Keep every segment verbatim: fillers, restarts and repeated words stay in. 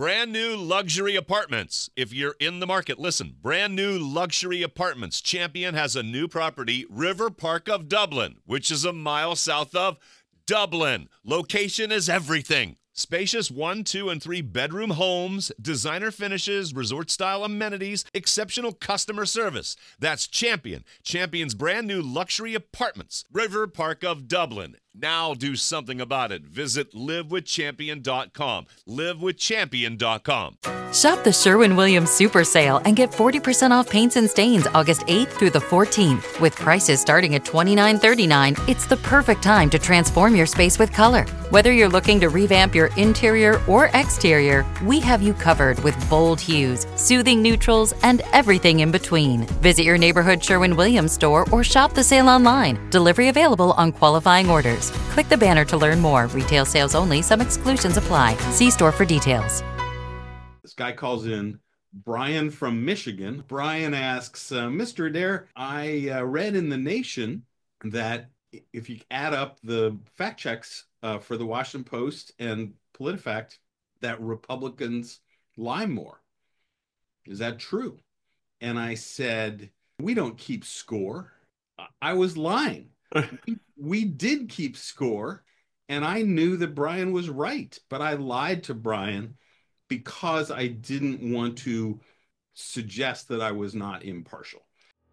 Brand new luxury apartments. If you're in the market, listen. Brand new luxury apartments. Champion has a new property, River Park of Dublin, which is a mile south of Dublin. Location is everything. Spacious one, two, and three bedroom homes, designer finishes, resort-style amenities, exceptional customer service. That's Champion. Champion's brand new luxury apartments, River Park of Dublin. Now do something about it. Visit live with champion dot com. live with champion dot com. Shop the Sherwin-Williams Super Sale and get forty percent off paints and stains August eighth through the fourteenth. With prices starting at twenty-nine thirty-nine, it's the perfect time to transform your space with color. Whether you're looking to revamp your interior or exterior, we have you covered with bold hues, soothing neutrals, and everything in between. Visit your neighborhood Sherwin-Williams store or shop the sale online. Delivery available on qualifying orders. Click the banner to learn more. Retail sales only. Some exclusions apply. See store for details. This guy calls in, Brian from Michigan. Brian asks, uh, Mister Adair, I uh, read in The Nation that if you add up the fact checks uh, for the Washington Post and PolitiFact, that Republicans lie more. Is that true? And I said, we don't keep score. I was lying. we, we did keep score, and I knew that Brian was right, but I lied to Brian because I didn't want to suggest that I was not impartial.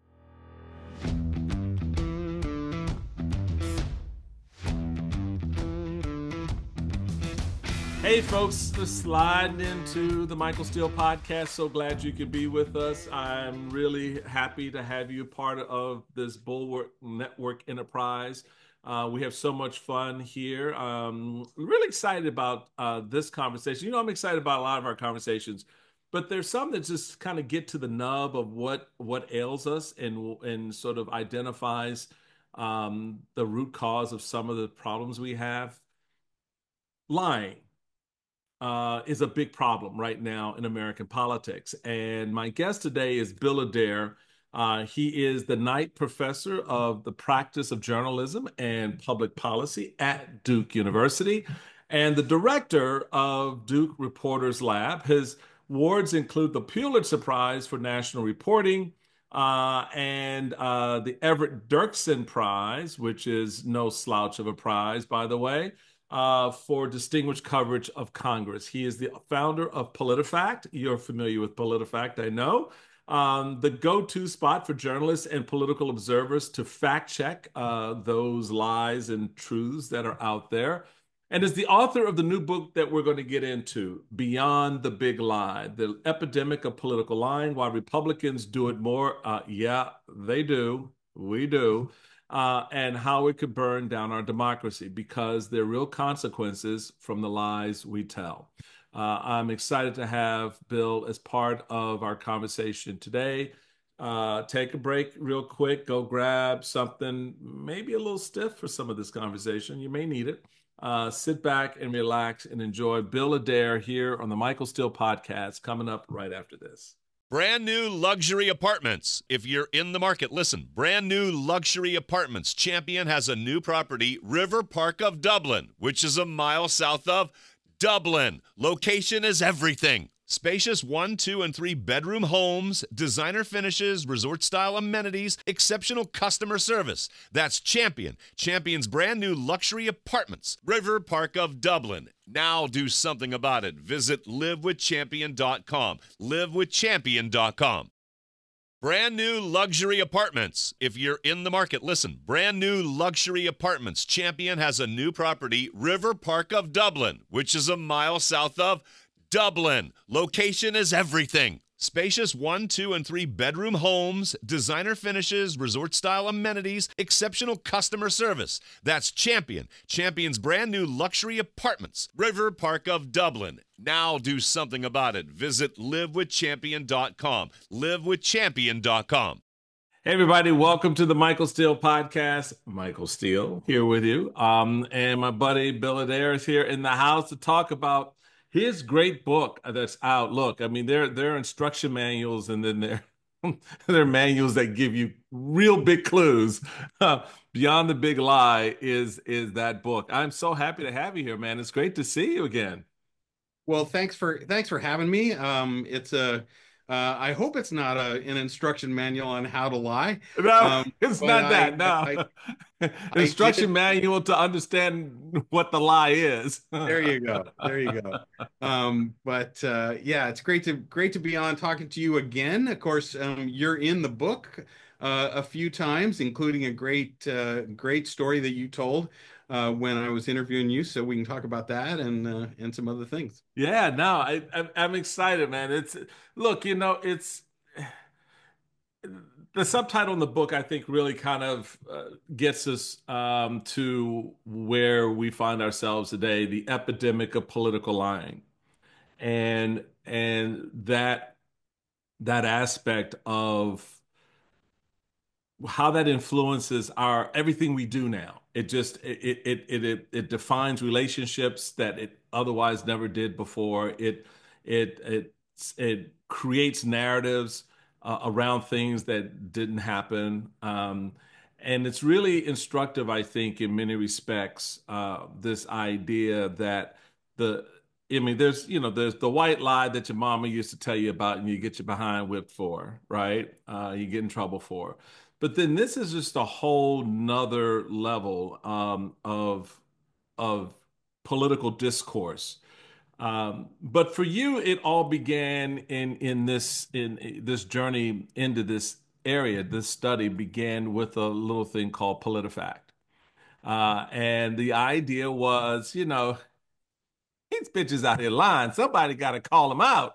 Hey folks, just sliding into the Michael Steele podcast. So glad you could be with us. I'm really happy to have you part of this Bulwark Network enterprise. Uh, we have so much fun here. Um, I'm really excited about uh, this conversation. You know, I'm excited about a lot of our conversations, but there's some that just kind of get to the nub of what what ails us and and sort of identifies um, the root cause of some of the problems we have. Lying uh, is a big problem right now in American politics. And my guest today is Bill Adair. Uh, he is the Knight Professor of the Practice of Journalism and Public Policy at Duke University and the director of Duke Reporters Lab. His awards include the Pulitzer Prize for National Reporting uh, and uh, the Everett Dirksen Prize, which is no slouch of a prize, by the way, uh, for distinguished coverage of Congress. He is the founder of PolitiFact. You're familiar with PolitiFact, I know. Um, the go-to spot for journalists and political observers to fact-check uh, those lies and truths that are out there, and is the author of the new book that we're going to get into, Beyond the Big Lie, The Epidemic of Political Lying, Why Republicans Do It More. Uh, yeah, they do. We do. Uh, and how it could burn down our democracy, because there are real consequences from the lies we tell. Uh, I'm excited to have Bill as part of our conversation today. Uh, take a break real quick, go grab something, maybe a little stiff for some of this conversation. You may need it. Uh, sit back and relax and enjoy Bill Adair here on the Michael Steele podcast, coming up right after this. Brand new luxury apartments. If you're in the market, listen. Brand new luxury apartments. Champion has a new property, River Park of Dublin, which is a mile south of Dublin. Location is everything. Spacious one, two, and three bedroom homes, designer finishes, resort-style amenities, exceptional customer service. That's Champion. Champion's brand new luxury apartments, River Park of Dublin. Now do something about it. Visit live with champion dot com. live with champion dot com. Brand new luxury apartments. If you're in the market, listen. Brand new luxury apartments. Champion has a new property, River Park of Dublin, which is a mile south of Dublin. Location is everything. Spacious one, two, and three bedroom homes, designer finishes, resort-style amenities, exceptional customer service. That's Champion. Champion's brand new luxury apartments, River Park of Dublin. Now do something about it. Visit live with champion dot com. live with champion dot com. Hey, everybody. Welcome to the Michael Steele podcast. Michael Steele here with you. Um, and my buddy Bill Adair is here in the house to talk about his great book that's out. Look, I mean, there, there are instruction manuals, and then there, there are manuals that give you real big clues. Uh, Beyond the Big Lie is, is that book. I'm so happy to have you here, man. It's great to see you again. Well, thanks for thanks for having me. Um, it's a uh, I hope it's not a, an instruction manual on how to lie. No, Um, it's but not I that. No. I I Instruction did. manual to understand what the lie is. There you go. There you go. Um, but uh, yeah, it's great to great to be on talking to you again. Of course, um, you're in the book uh, a few times, including a great uh, great story that you told uh, when I was interviewing you. So we can talk about that and uh, and some other things. Yeah, no, I, I I'm excited, man. It's look, you know, it's the subtitle in the book, I think, really kind of uh, gets us um, to where we find ourselves today, the epidemic of political lying, and and that that aspect of how that influences our everything we do now. It just it it it it, it defines relationships that it otherwise never did before. It it it it creates narratives uh, around things that didn't happen. Um, and it's really instructive, I think, in many respects, uh, this idea that the I mean, there's, you know, there's the white lie that your mama used to tell you about and you get your behind whipped for, right? Uh, you get in trouble for. But then this is just a whole nother level um, of of political discourse. Um, but for you, it all began in in this in this journey into this area. This study began with a little thing called PolitiFact, uh, and the idea was, you know, these bitches out here lying. Somebody got to call them out.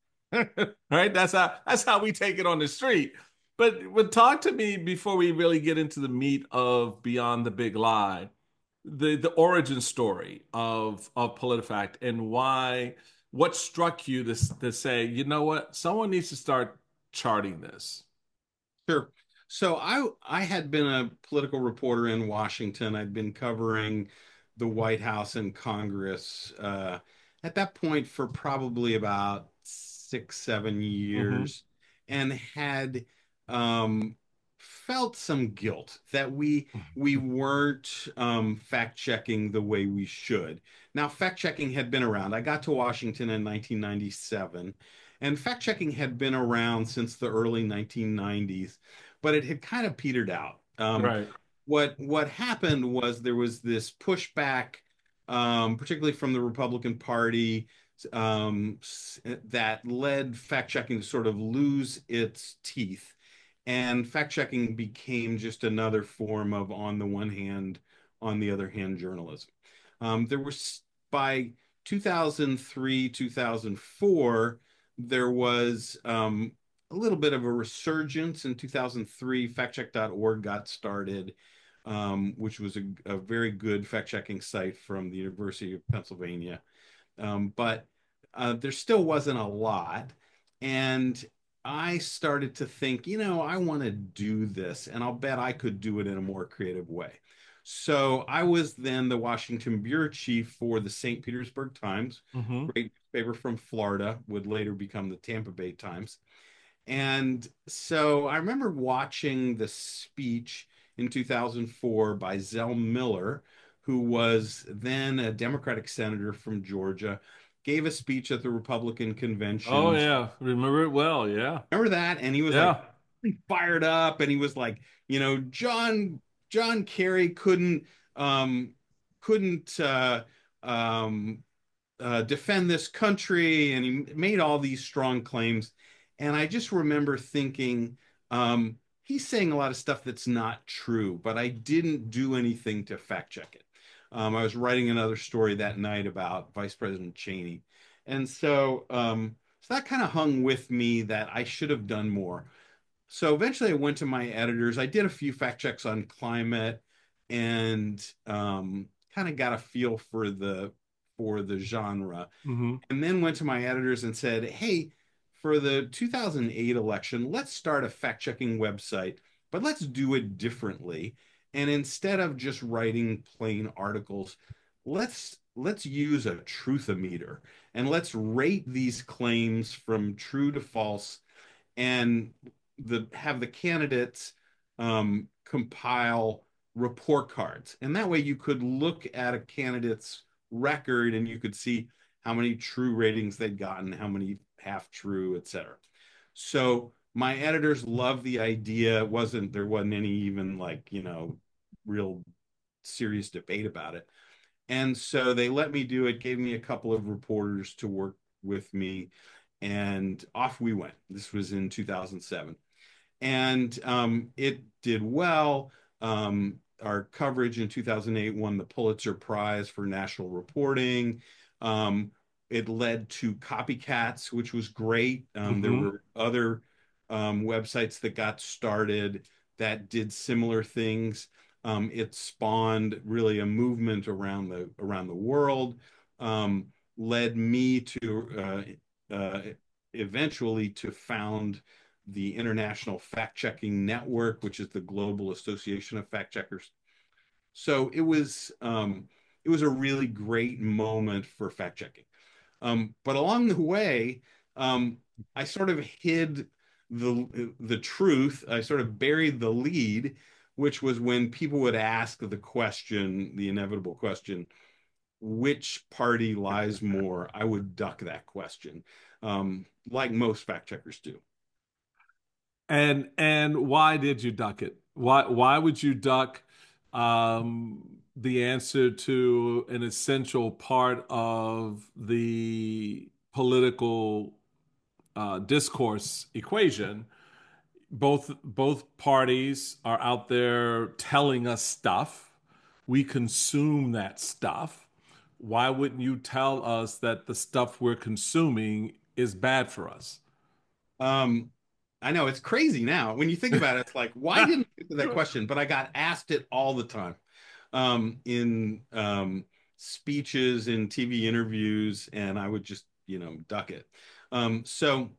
Right? That's how that's how we take it on the street. But but talk to me before we really get into the meat of Beyond the Big Lie, the the origin story of of PolitiFact and why what struck you to to say, you know what, someone needs to start charting this. Sure. So I I had been a political reporter in Washington. I'd been covering the White House and Congress uh, at that point for probably about six, seven Hmm. years, and had um, felt some guilt that we we weren't um, fact checking the way we should. Now, fact checking had been around. I got to Washington in nineteen ninety-seven. And fact checking had been around since the early nineteen nineties, but it had kind of petered out. Um, Right. what what happened was there was this pushback, um, particularly from the Republican Party, um, that led fact checking to sort of lose its teeth, and fact checking became just another form of on the one hand, on the other hand journalism. Um, there was by two thousand three, two thousand four there was um, a little bit of a resurgence in two thousand three. fact check dot org got started, um, which was a, a very good fact checking site from the University of Pennsylvania. Um, but uh, there still wasn't a lot. And I started to think, you know, I want to do this, and I'll bet I could do it in a more creative way. So I was then the Washington bureau chief for the Saint Petersburg Times, Hmm. great newspaper from Florida, would later become the Tampa Bay Times. And so I remember watching the speech in two thousand four by Zell Miller, who was then a Democratic senator from Georgia, gave a speech at the Republican Oh convention. yeah, remember it well. Yeah. Remember that? And he was like Yeah. fired up, and he was like, you know, John John Kerry couldn't um couldn't uh um uh, defend this country, and he made all these strong claims. And I just remember thinking, um, he's saying a lot of stuff that's not true, but I didn't do anything to fact check it. Um, I was writing another story that night about Vice President Cheney. And so, um, so that kind of hung with me that I should have done more. So eventually I went to my editors. I did a few fact checks on climate, and um, kind of got a feel for the for the genre, Hmm. and then went to my editors and said, "Hey, for the two thousand eight election, let's start a fact-checking website, but let's do it differently. And instead of just writing plain articles, let's let's use a truthometer, and let's rate these claims from true to false, and the have the candidates um, compile report cards. And that way you could look at a candidate's record and you could see how many true ratings they'd gotten, how many half true, et cetera. So my editors loved the idea. It wasn't there wasn't any even like, you know, real serious debate about it. And so they let me do it, gave me a couple of reporters to work with me, and off we went. This was in two thousand seven. And um, it did well. Um, our coverage in two thousand eight won the Pulitzer Prize for national reporting. Um, it led to copycats, which was great. Um, there Mm-hmm. were other um, websites that got started that did similar things. Um, it spawned really a movement around the around the world. Um, led me to uh, uh, eventually to found the International Fact Checking Network, which is the global association of fact checkers. So it was um, it was a really great moment for fact checking. Um, but along the way, um, I sort of hid the the truth. I sort of buried the lead, which was when people would ask the question, the inevitable question, which party lies more? I would duck that question, um, like most fact checkers do. And and why did you duck it? Why why would you duck um, the answer to an essential part of the political uh, discourse equation? Both both parties are out there telling us stuff. We consume that stuff. Why wouldn't you tell us that the stuff we're consuming is bad for us? Um, I know it's crazy now. When you think about it, it's like, why didn't I get to that question? But I got asked it all the time, um, in um, speeches, in T V interviews, and I would just, you know, duck it. Um, so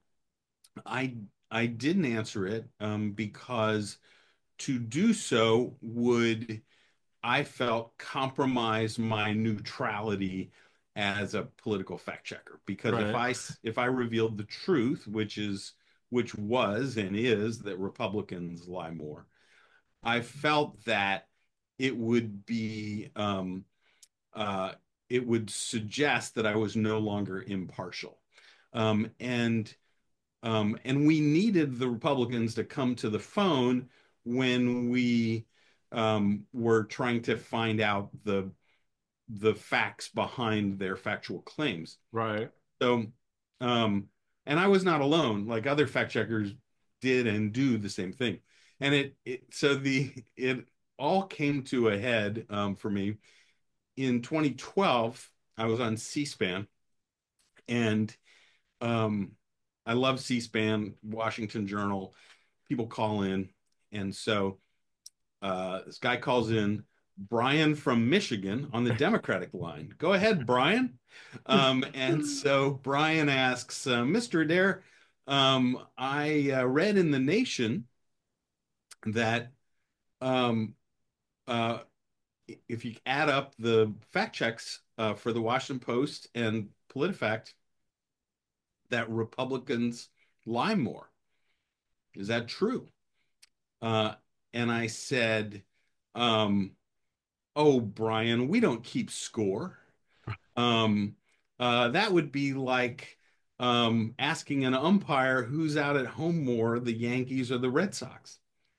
I I didn't answer it um, because to do so would, I felt, compromise my neutrality as a political fact checker. Because if Right. I if I revealed the truth, which is which was and is that Republicans lie more, I felt that it would be um, uh, it would suggest that I was no longer impartial, um, and um, and we needed the Republicans to come to the phone when we um, were trying to find out the the facts behind their factual claims. Right. So, um, and I was not alone. Like other fact checkers did and do the same thing. And it, it so the it all came to a head um, for me in twenty twelve. I was on C-SPAN, and um, I love C-SPAN, Washington Journal. People call in, and so uh, this guy calls in, Brian from Michigan on the Democratic line. Go ahead, Brian. Um, and so Brian asks, uh, mister Adair, um, I uh, read in the Nation that um, uh, if you add up the fact checks uh, for the Washington Post and PolitiFact, that Republicans lie more. Is that true? Uh, and I said, um, oh, Brian, we don't keep score. Um, uh, that would be like um, asking an umpire who's out at home more, the Yankees or the Red Sox.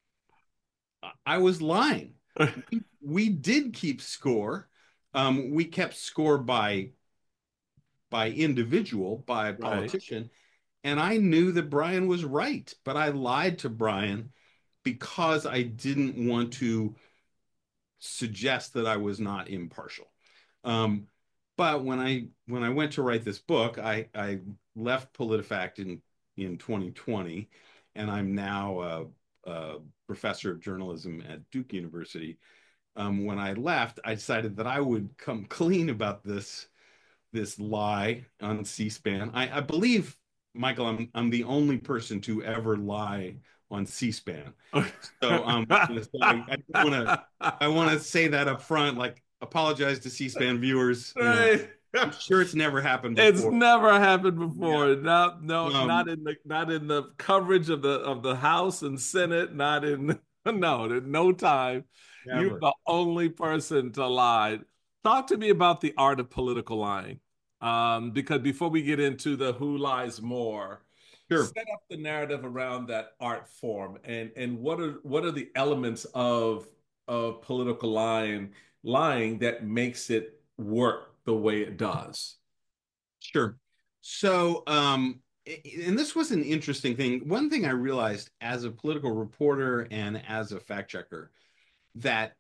I was lying. We, we did keep score. Um, we kept score by by individual, by Right. politician, and I knew that Brian was right, but I lied to Brian because I didn't want to suggest that I was not impartial. Um, but when I when I went to write this book, I I left PolitiFact in in twenty twenty, and I'm now a, a professor of journalism at Duke University. Um, when I left, I decided that I would come clean about this this lie on C-SPAN. I, I believe, Michael, I'm I'm the only person to ever lie on C-SPAN. So um, so I, I want to I want to say that up front, like apologize to C-SPAN viewers. You know, Right. I'm sure it's never happened It's before. never happened Yeah. before. No, no, not Um, in the not in the coverage of the of the House and Senate, not in no, there's no time. You're Never. the only person to lie. Talk to me about the art of political lying. Um, because before we get into the who lies more, Sure. set up the narrative around that art form and and what are what are the elements of of political lying lying that makes it work the way it does. Sure. So, um, and this was an interesting thing. One thing I realized as a political reporter and as a fact checker, that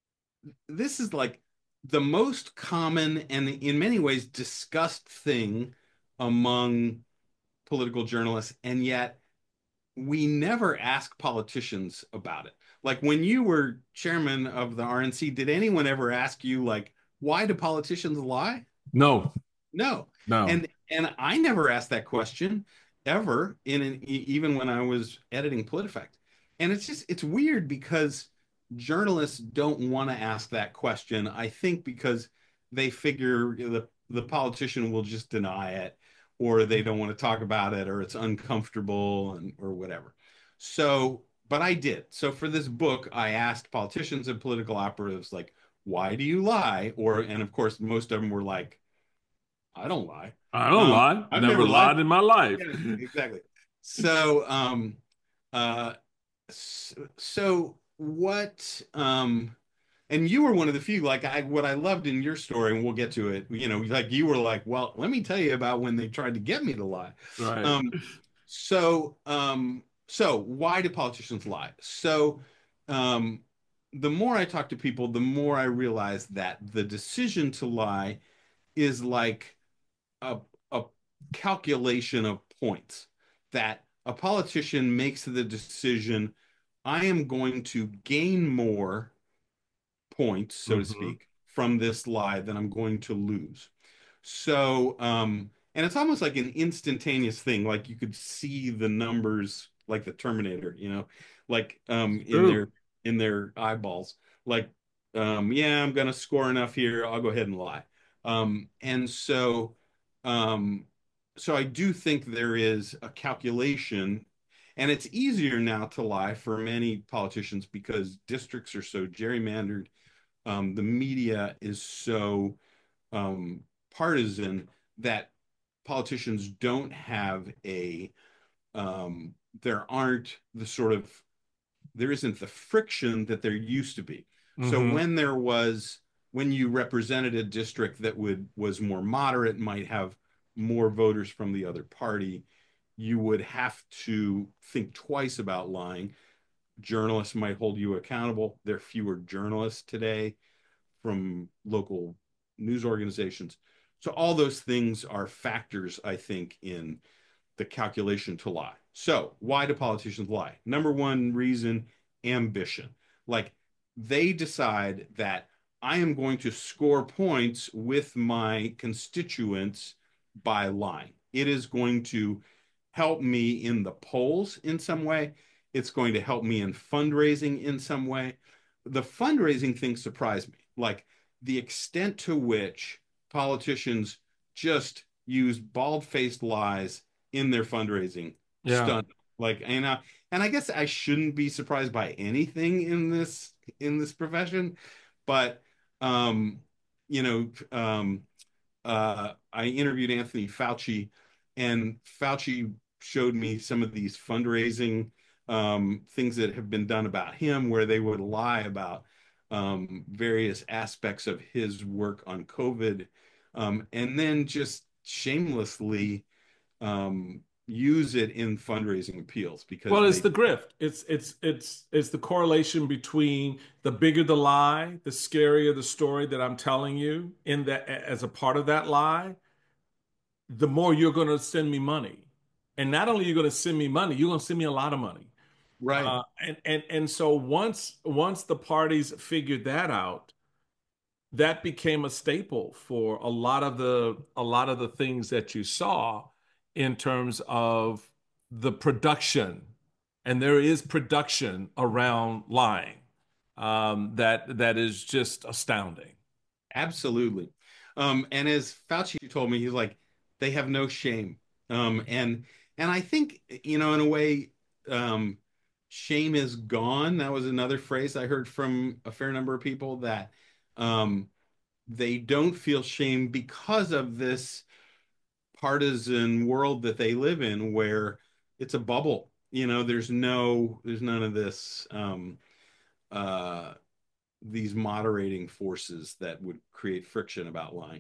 this is like the most common and in many ways discussed thing among political journalists, and yet we never ask politicians about it. Like when you were chairman of the R N C, did anyone ever ask you, like, why do politicians lie? No, No. no. And and I never asked that question ever in an, e- even when I was editing PolitiFact. And it's just it's weird because journalists don't want to ask that question. I think because they figure the the politician will just deny it, or they don't want to talk about it, or it's uncomfortable, and or whatever. So, but I did. So for this book, I asked politicians and political operatives, like, why do you lie? Or, and of course, most of them were like, I don't lie. I don't Um, lie. I've Never never lied. lied in my life. Yeah, exactly. So, um, uh, so, so what, um, and you were one of the few, like I, what I loved in your story, and we'll get to it, you know, like you were like, well, let me tell you about when they tried to get me to lie. Right. Um, so, um, so why do politicians lie? So, um, the more I talk to people, the more I realize that the decision to lie is like a, a calculation of points, that a politician makes the decision, I am going to gain more points, so to Hmm. speak, from this lie than I'm going to lose. So, um, and it's almost like an instantaneous thing. Like you could see the numbers, like the Terminator, you know, like um, in True. their in their eyeballs. Like, um, yeah, I'm gonna score enough here. I'll go ahead and lie. Um, and so, um, so I do think there is a calculation, and it's easier now to lie for many politicians because districts are so gerrymandered. Um, the media is so um, partisan that politicians don't have a um, there aren't the sort of there isn't the friction that there used to be. So Hmm. when there was when you represented a district that would was more moderate, might have more voters from the other party, you would have to think twice about lying. Journalists might hold you accountable. There are fewer journalists today from local news organizations. So all those things are factors, I think, in the calculation to lie. So why do politicians lie? Number one reason, ambition. Like they decide that I am going to score points with my constituents by lying. It is going to help me in the polls in some way. It's going to help me in fundraising in some way. The fundraising thing surprised me. Like the extent to which politicians just use bald-faced lies in their fundraising Yeah. stunt. Like, and uh, and I guess I shouldn't be surprised by anything in this in this profession, but um, you know, um, uh, I interviewed Anthony Fauci, and Fauci showed me some of these fundraising um, things that have been done about him, where they would lie about um, various aspects of his work on COVID, um, and then just shamelessly um, use it in fundraising appeals because Well, it's they the grift. It's it's it's it's the correlation between the bigger the lie, the scarier the story that I'm telling you in that as a part of that lie, the more you're going to send me money. And not only are you going to send me money, you're going to send me a lot of money. right. Uh, and and and so once once the parties figured that out, that became a staple for a lot of the a lot of the things that you saw in terms of the production, and there is production around lying um, that that is just astounding. Absolutely. Um, and as Fauci told me, he's like, they have no shame. Um, and and I think, you know, in a way, um, shame is gone. That was another phrase I heard from a fair number of people, that um, they don't feel shame because of this. partisan world that they live in where it's a bubble. You know, there's no, there's none of this, um, uh, these moderating forces that would create friction about lying.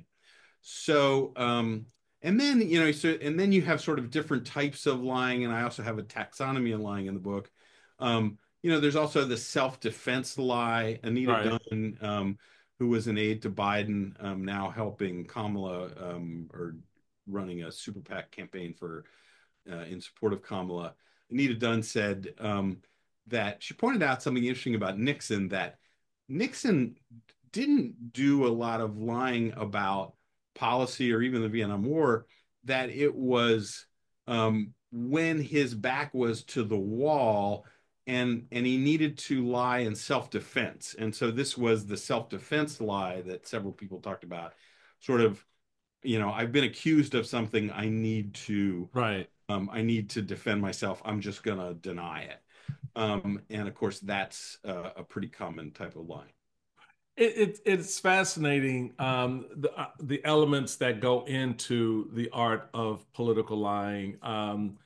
So, um, and then, you know, so, and then you have sort of different types of lying. And I also have a taxonomy of lying in the book. Um, you know, there's also the self-defense lie. Anita Right. Dunn, um, who was an aide to Biden, um, now helping Kamala, um, or running a super PAC campaign for, uh, in support of Kamala. Anita Dunn said, um, that she pointed out something interesting about Nixon, that Nixon didn't do a lot of lying about policy or even the Vietnam War, that it was, um, when his back was to the wall and and he needed to lie in self-defense. And so this was the self-defense lie that several people talked about, sort of, you know, I've been accused of something, I need to Right. um, I need to defend myself. I'm just gonna deny it. Um, and of course, that's uh, a pretty common type of lie. It, it it's fascinating, um, the uh, the elements that go into the art of political lying, um,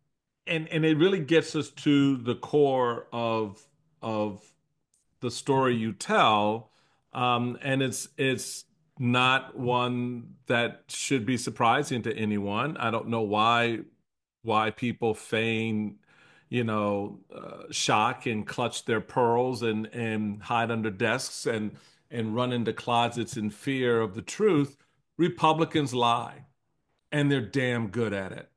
and and it really gets us to the core of of the story you tell, um, and it's it's not one that should be surprising to anyone. I don't know why why people feign, you know, uh, shock and clutch their pearls and and hide under desks and and run into closets in fear of the truth. Republicans lie, and they're damn good at it,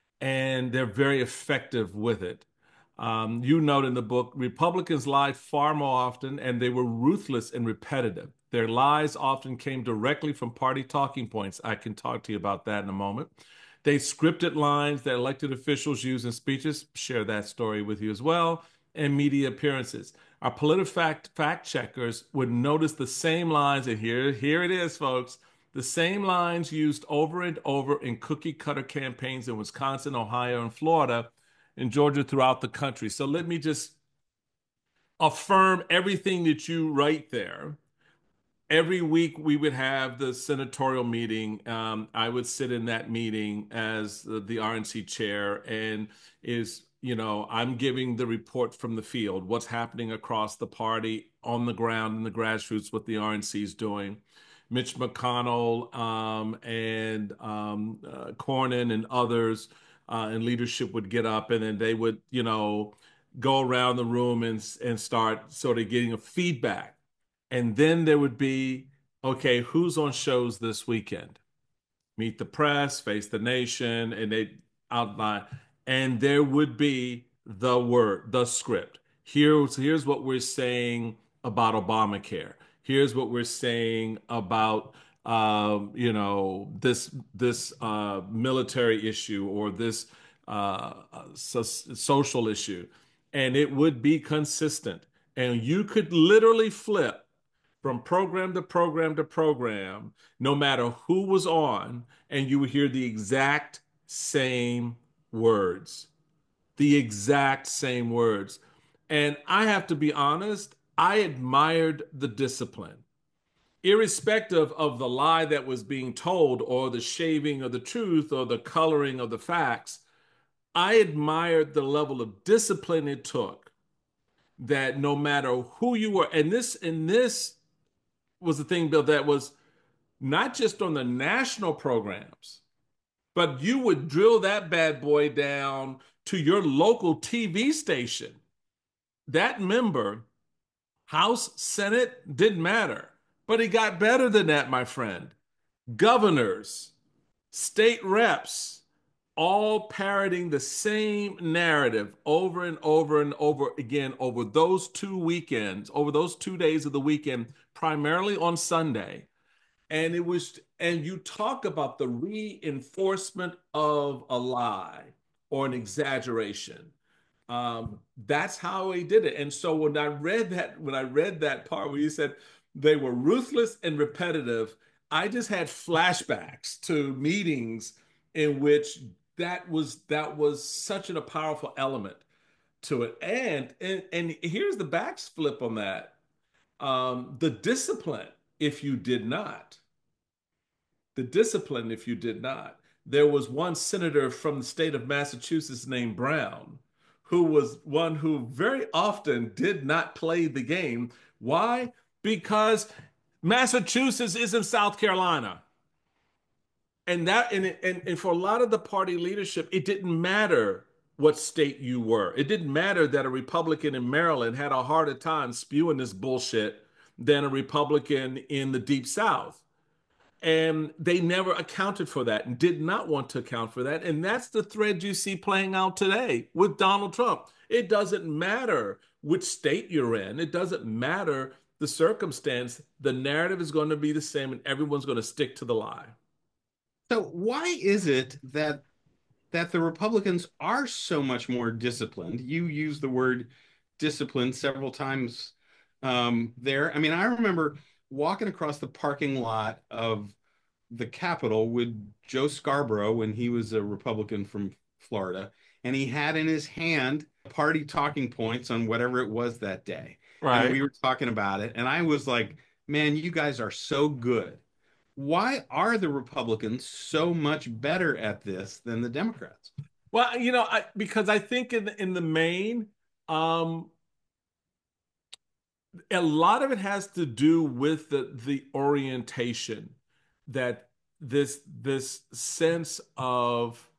and they're very effective with it. Um, you note in the book, Republicans lied far more often, and they were ruthless and repetitive. Their lies often came directly from party talking points. I can talk to you about that in a moment. They scripted lines that elected officials use in speeches, share that story with you as well, and media appearances. Our PolitiFact fact checkers would notice the same lines, and here, here it is, folks. The same lines used over and over in cookie cutter campaigns in Wisconsin, Ohio, and Florida, and Georgia, throughout the country. So let me just affirm everything that you write there. Every week we would have the senatorial meeting. Um, I would sit in that meeting as the, the R N C chair, and is, you know, I'm giving the report from the field, what's happening across the party on the ground in the grassroots, what the R N C is doing. Mitch McConnell, um, and um, uh, Cornyn and others, uh, and leadership would get up, and then they would, you know, go around the room and and start sort of getting a feedback. And then there would be, okay, who's on shows this weekend? Meet the Press, Face the Nation, and they outline. And there would be the word, the script. Here's, here's what we're saying about Obamacare. Here's what we're saying about, um, you know, this this uh, military issue or this uh, so social issue. And it would be consistent. And you could literally flip from program to program to program, no matter who was on, and you would hear the exact same words, the exact same words. And I have to be honest, I admired the discipline, irrespective of the lie that was being told or the shaving of the truth or the coloring of the facts. I admired the level of discipline it took, that no matter who you were, and this, and this was the thing, Bill, that was not just on the national programs, but you would drill that bad boy down to your local T V station. That member, House, Senate, didn't matter. But it got better than that, my friend. Governors, state reps, all parroting the same narrative over and over and over again over those two weekends, over those two days of the weekend, primarily on Sunday. And it was, and you talk about the reinforcement of a lie or an exaggeration. Um, that's how he did it. And so when I read that, when I read that part where you said they were ruthless and repetitive, I just had flashbacks to meetings in which that was that was such a powerful element to it. And and, and here's the backflip on that. Um, the discipline, if you did not, the discipline, if you did not. there was one senator from the state of Massachusetts named Brown, who was one who very often did not play the game. Why? Because Massachusetts isn't South Carolina. And that and, and and for a lot of the party leadership, it didn't matter what state you were. It didn't matter that a Republican in Maryland had a harder time spewing this bullshit than a Republican in the Deep South. And they never accounted for that and did not want to account for that. And that's the thread you see playing out today with Donald Trump. It doesn't matter which state you're in. It doesn't matter the circumstance. The narrative is going to be the same and everyone's going to stick to the lie. So why is it that that the Republicans are so much more disciplined? You use the word disciplined several times um, there. I mean, I remember walking across the parking lot of the Capitol with Joe Scarborough when he was a Republican from Florida, and he had in his hand party talking points on whatever it was that day. Right. And we were talking about it, and I was like, man, you guys are so good. Why are the Republicans so much better at this than the Democrats? Well, you know, I, because I think in in the main, um, a lot of it has to do with the the orientation, that this this sense of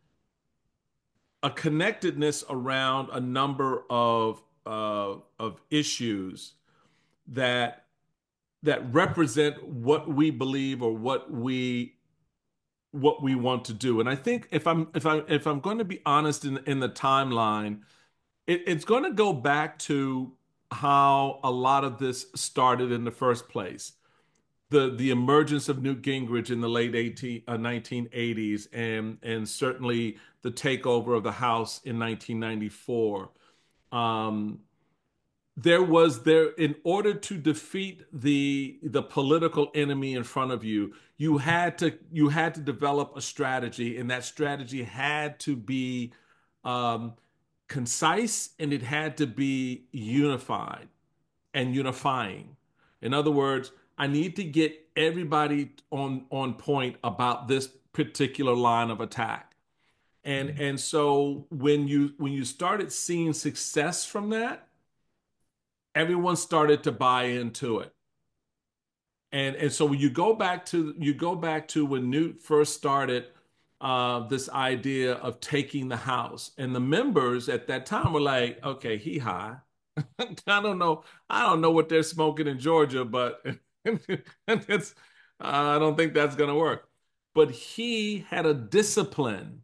a connectedness around a number of uh, of issues that that represent what we believe or what we what we want to do. And I think if I'm if I if I'm going to be honest in in the timeline, it, it's going to go back to how a lot of this started in the first place. The the emergence of Newt Gingrich in the late eighteen, uh, nineteen eighties, and and certainly the takeover of the House in nineteen ninety-four. Um, there was there in order to defeat the the political enemy in front of you, you had to you had to develop a strategy, and that strategy had to be um, concise, and it had to be unified and unifying. In other words, I need to get everybody on on point about this particular line of attack. And and so when you when you started seeing success from that, everyone started to buy into it. And and so when you go back to you go back to when Newt first started uh, this idea of taking the House, and the members at that time were like, okay, he high. I don't know. I don't know what they're smoking in Georgia, but it's, I don't think that's going to work. But he had a discipline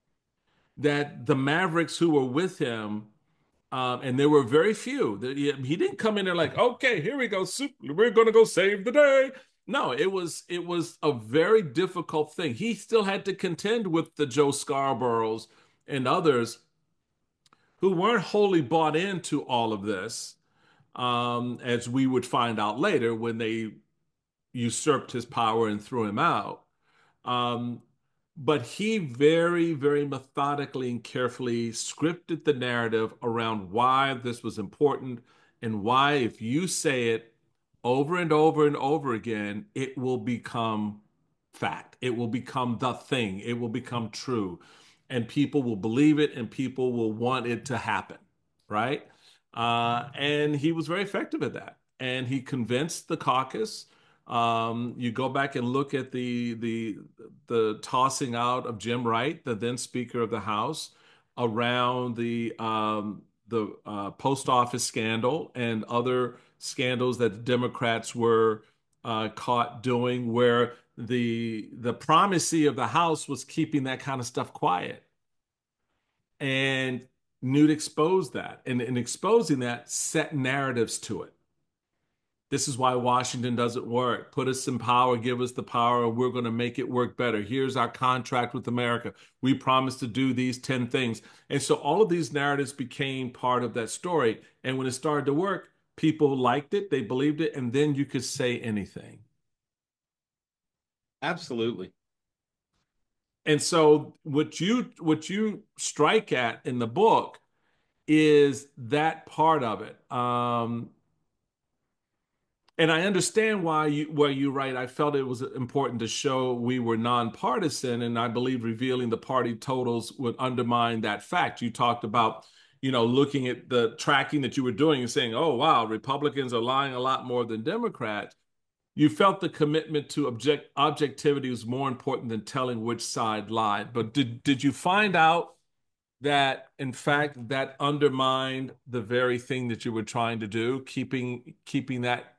that the Mavericks who were with him, um, and there were very few. He didn't come in there like, okay, here we go, we're going to go save the day. No, it was it was a very difficult thing. He still had to contend with the Joe Scarboroughs and others who weren't wholly bought into all of this, um, as we would find out later when they usurped his power and threw him out. Um, but he very, very methodically and carefully scripted the narrative around why this was important and why, if you say it over and over and over again, it will become fact. It will become the thing. It will become true. And people will believe it and people will want it to happen, right? Uh, and he was very effective at that. And he convinced the caucus. Um, you go back and look at the the the tossing out of Jim Wright, the then Speaker of the House, around the um, the uh, post office scandal and other scandals that the Democrats were uh, caught doing, where the the primacy of the House was keeping that kind of stuff quiet. And Newt exposed that, and in exposing that, set narratives to it. This is why Washington doesn't work. Put us in power, give us the power, and we're going to make it work better. Here's our contract with America. We promise to do these ten things. And so all of these narratives became part of that story. And when it started to work, people liked it, they believed it, and then you could say anything. Absolutely. And so what you what you strike at in the book is that part of it. Um, And I understand why you why you right. I felt it was important to show we were nonpartisan, and I believe revealing the party totals would undermine that fact. You talked about, you know, looking at the tracking that you were doing and saying, "Oh, wow, Republicans are lying a lot more than Democrats." You felt the commitment to object objectivity was more important than telling which side lied. But did did you find out that in fact that undermined the very thing that you were trying to do, keeping keeping that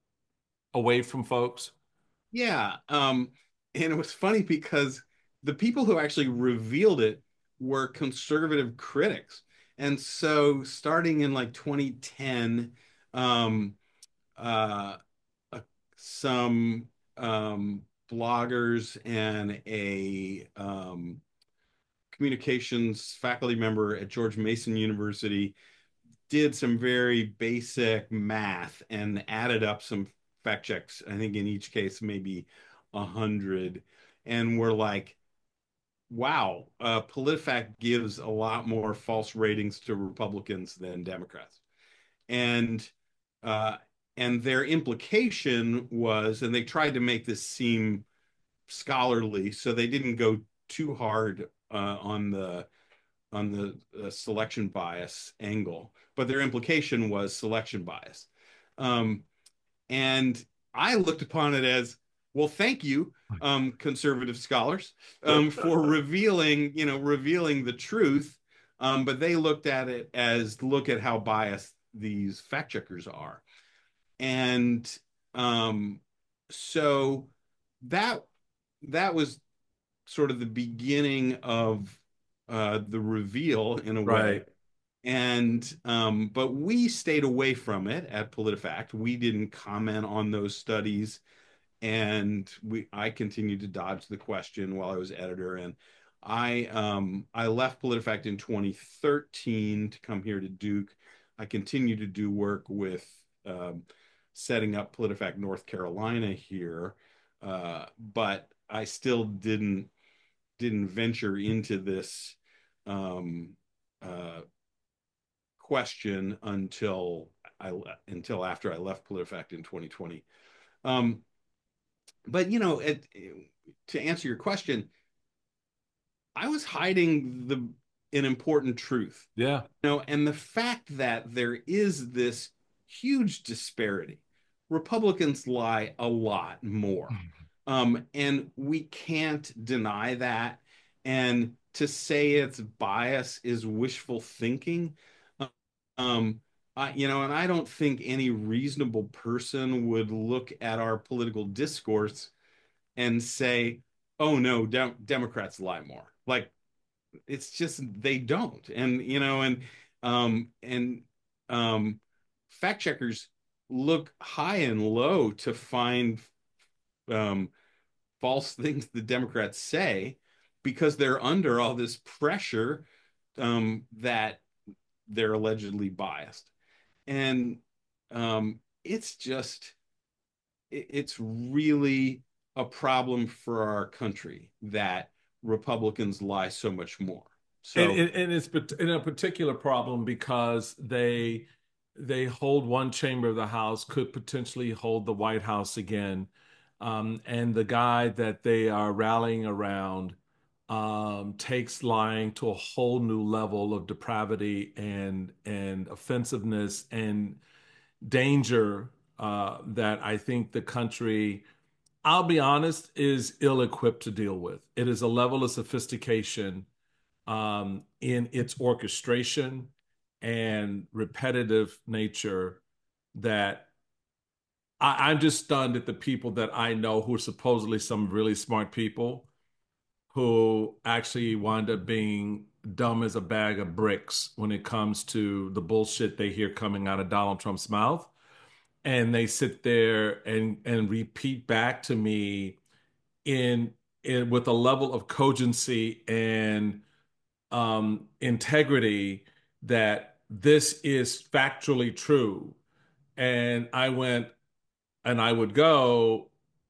away from folks? Yeah. Um, and it was funny because the people who actually revealed it were conservative critics. And so starting in like twenty ten, um, uh, uh, some um, bloggers and a um, communications faculty member at George Mason University did some very basic math and added up some fact checks. I think in each case, maybe a hundred. And we're like, wow, uh, PolitiFact gives a lot more false ratings to Republicans than Democrats. And uh, and their implication was, and they tried to make this seem scholarly, so they didn't go too hard uh, on the on the uh, selection bias angle, but their implication was selection bias. Um, and I looked upon it as, well, thank you, um, conservative scholars, um, for revealing, you know, revealing the truth. Um, but they looked at it as, look at how biased these fact checkers are. And um, so that that was sort of the beginning of uh, the reveal in a way. Right. And um, but we stayed away from it at PolitiFact. We didn't comment on those studies, and we I continued to dodge the question while I was editor. And I um, I left PolitiFact in twenty thirteen to come here to Duke. I continued to do work with um, setting up PolitiFact North Carolina here, uh, but I still didn't didn't venture into this um, uh, question until I until after I left PolitiFact in twenty twenty. Um, but you know, it, to answer your question, I was hiding the an important truth. Yeah. You know, and the fact that there is this huge disparity. Republicans lie a lot more. Um, and we can't deny that. And to say it's bias is wishful thinking. Um, I, you know, and I don't think any reasonable person would look at our political discourse and say, "Oh no, Dem Democrats lie more." Like it's just they don't. And you know, and um, and um, fact checkers look high and low to find um, false things the Democrats say because they're under all this pressure um, that they're allegedly biased. And um, it's just, it, it's really a problem for our country that Republicans lie so much more. And, So, and, and it's in a particular problem because they they hold one chamber of the House, could potentially hold the White House again. Um, and the guy that they are rallying around um, takes lying to a whole new level of depravity and and offensiveness and danger uh, that I think the country, I'll be honest, is ill-equipped to deal with. It is a level of sophistication um, in its orchestration and repetitive nature that I, I'm just stunned at the people that I know who are supposedly some really smart people who actually wind up being dumb as a bag of bricks when it comes to the bullshit they hear coming out of Donald Trump's mouth. And they sit there and and repeat back to me in in with a level of cogency and um, integrity that this is factually true. And I went, and I would go,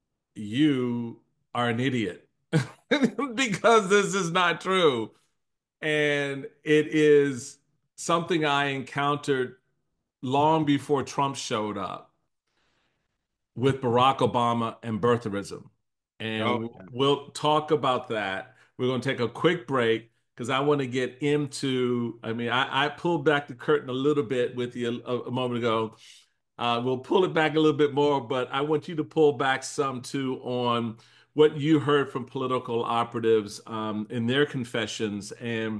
you are an idiot because this is not true. And it is something I encountered long before Trump showed up. with Barack Obama and birtherism. And Oh, yeah. we'll talk about that. We're going to take a quick break because I want to get into, I mean, I, I pulled back the curtain a little bit with you a, a moment ago. Uh, we'll pull it back a little bit more, but I want you to pull back some too on what you heard from political operatives um, in their confessions and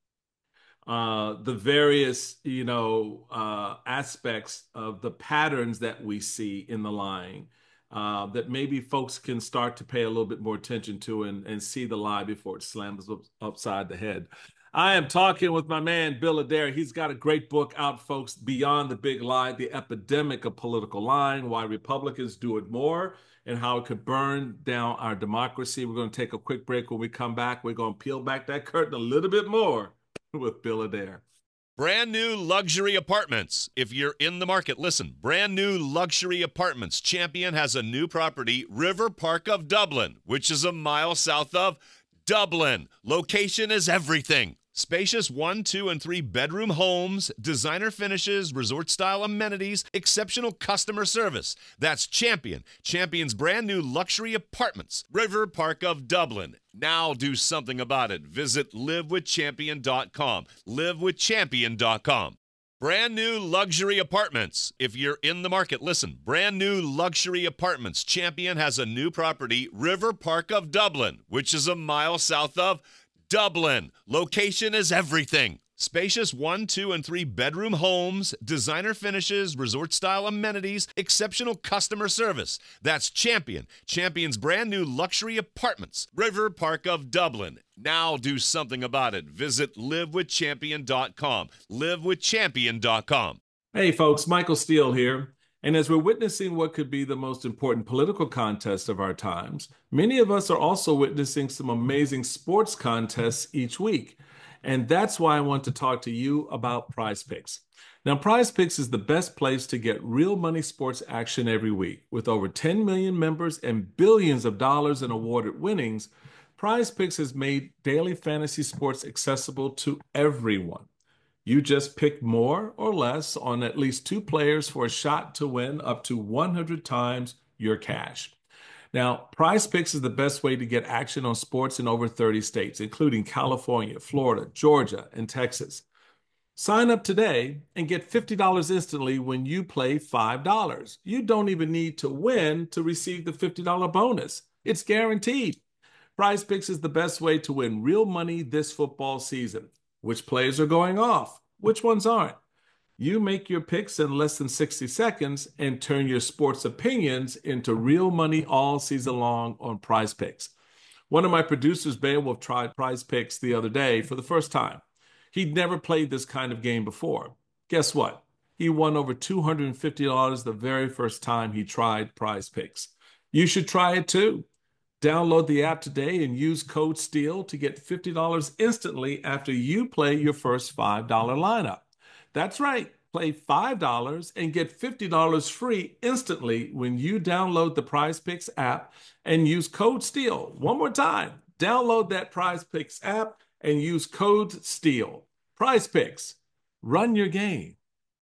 uh, the various, you know, uh, aspects of the patterns that we see in the lying uh, that maybe folks can start to pay a little bit more attention to and, and see the lie before it slams up, upside the head. I am talking with my man, Bill Adair. He's got a great book out, folks, Beyond the Big Lie, The Epidemic of Political Lying, Why Republicans Do It More, and How It Could Burn Down Our Democracy. We're going to take a quick break. When we come back, we're going to peel back that curtain a little bit more with Bill Adair. Brand new luxury apartments. If you're in the market, listen. Brand new luxury apartments. Champion has a new property, River Park of Dublin, which is a mile south of Dublin. Location is everything. Spacious one, two, and three bedroom homes, designer finishes, resort-style amenities, exceptional customer service. That's Champion. Champion's brand new luxury apartments. River Park of Dublin. Now do something about it. Visit live with champion dot com. live with champion dot com. Brand new luxury apartments. If you're in the market, listen. Brand new luxury apartments. Champion has a new property, River Park of Dublin, which is a mile south of Dublin. Location is everything. Spacious one, two, and three bedroom homes, designer finishes, resort-style amenities, exceptional customer service. That's Champion. Champion's brand new luxury apartments. River Park of Dublin. Now do something about it. Visit live with champion dot com. live with champion dot com. Hey, folks, Michael Steele here. And as we're witnessing what could be the most important political contest of our times, many of us are also witnessing some amazing sports contests each week. And that's why I want to talk to you about Prize Picks. Now, Prize Picks is the best place to get real money sports action every week. With over ten million members and billions of dollars in awarded winnings, Prize Picks has made daily fantasy sports accessible to everyone. You just pick more or less on at least two players for a shot to win up to one hundred times your cash. Now, Prize Picks is the best way to get action on sports in over thirty states, including California, Florida, Georgia, and Texas. Sign up today and get fifty dollars instantly when you play five dollars. You don't even need to win to receive the fifty dollars bonus. It's guaranteed. Prize Picks is the best way to win real money this football season. Which plays are going off? Which ones aren't? You make your picks in less than sixty seconds and turn your sports opinions into real money all season long on Prize Picks. One of my producers, Beowulf, tried Prize Picks the other day for the first time. He'd never played this kind of game before. Guess what? He won over two hundred fifty dollars the very first time he tried Prize Picks. You should try it too. Download the app today and use code STEEL to get fifty dollars instantly after you play your first five dollar lineup. That's right. Play five dollars and get fifty dollars free instantly when you download the Prize Picks app and use code STEEL. One more time. Download that Prize Picks app and use code STEEL. Prize Picks. Run your game.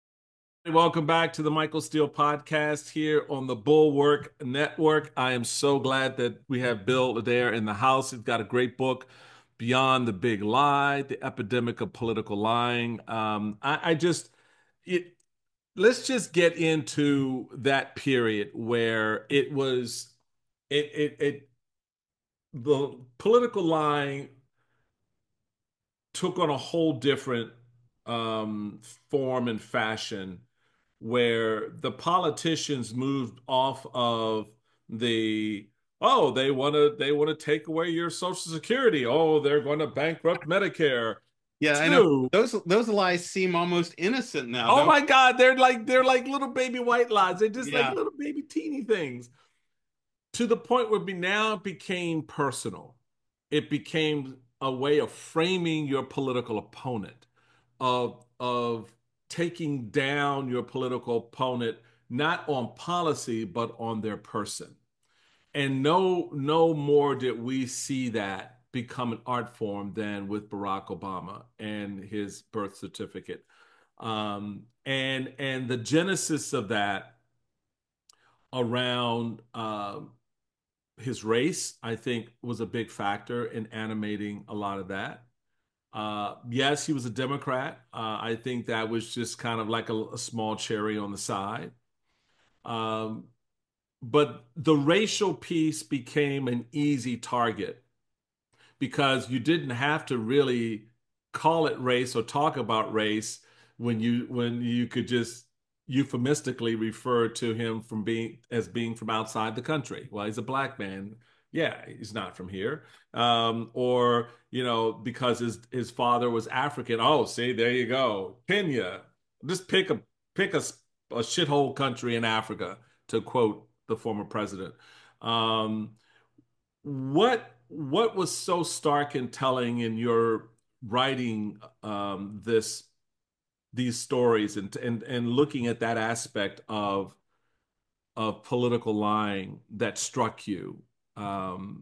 Welcome back to the Michael Steele podcast here on the Bulwark Network. I am so glad that we have Bill Adair in the house. He's got a great book, Beyond the Big Lie, The Epidemic of Political Lying. Um, I, I just, it, let's just get into that period where it was, it, it, it, the political lying took on a whole different um, form and fashion, where the politicians moved off of the, oh, they want to they want to take away your Social Security. Oh, they're going to bankrupt Medicare. Yeah, to, I know. Those those lies seem almost innocent now. Oh my God, they're like they're like little baby white lies. They're just Yeah. like little baby teeny things. To the point where it now became personal. It became a way of framing your political opponent, of of taking down your political opponent, not on policy, but on their person. And no, no more did we see that become an art form than with Barack Obama and his birth certificate. Um, and, and the genesis of that around um, his race, I think, was a big factor in animating a lot of that. Uh, yes, he was a Democrat. Uh, I think that was just kind of like a, a small cherry on the side. Um, but the racial piece became an easy target because you didn't have to really call it race or talk about race when you when you could just euphemistically refer to him from being as being from outside the country. Well, he's a black man. Yeah, he's not from here. Um, or, you know, because his his father was African. Oh, see, there you go. Kenya. Just pick a pick a, a shithole country in Africa, to quote the former president. Um, what what was so stark and telling in your writing um, this these stories and and and looking at that aspect of of political lying that struck you? Um,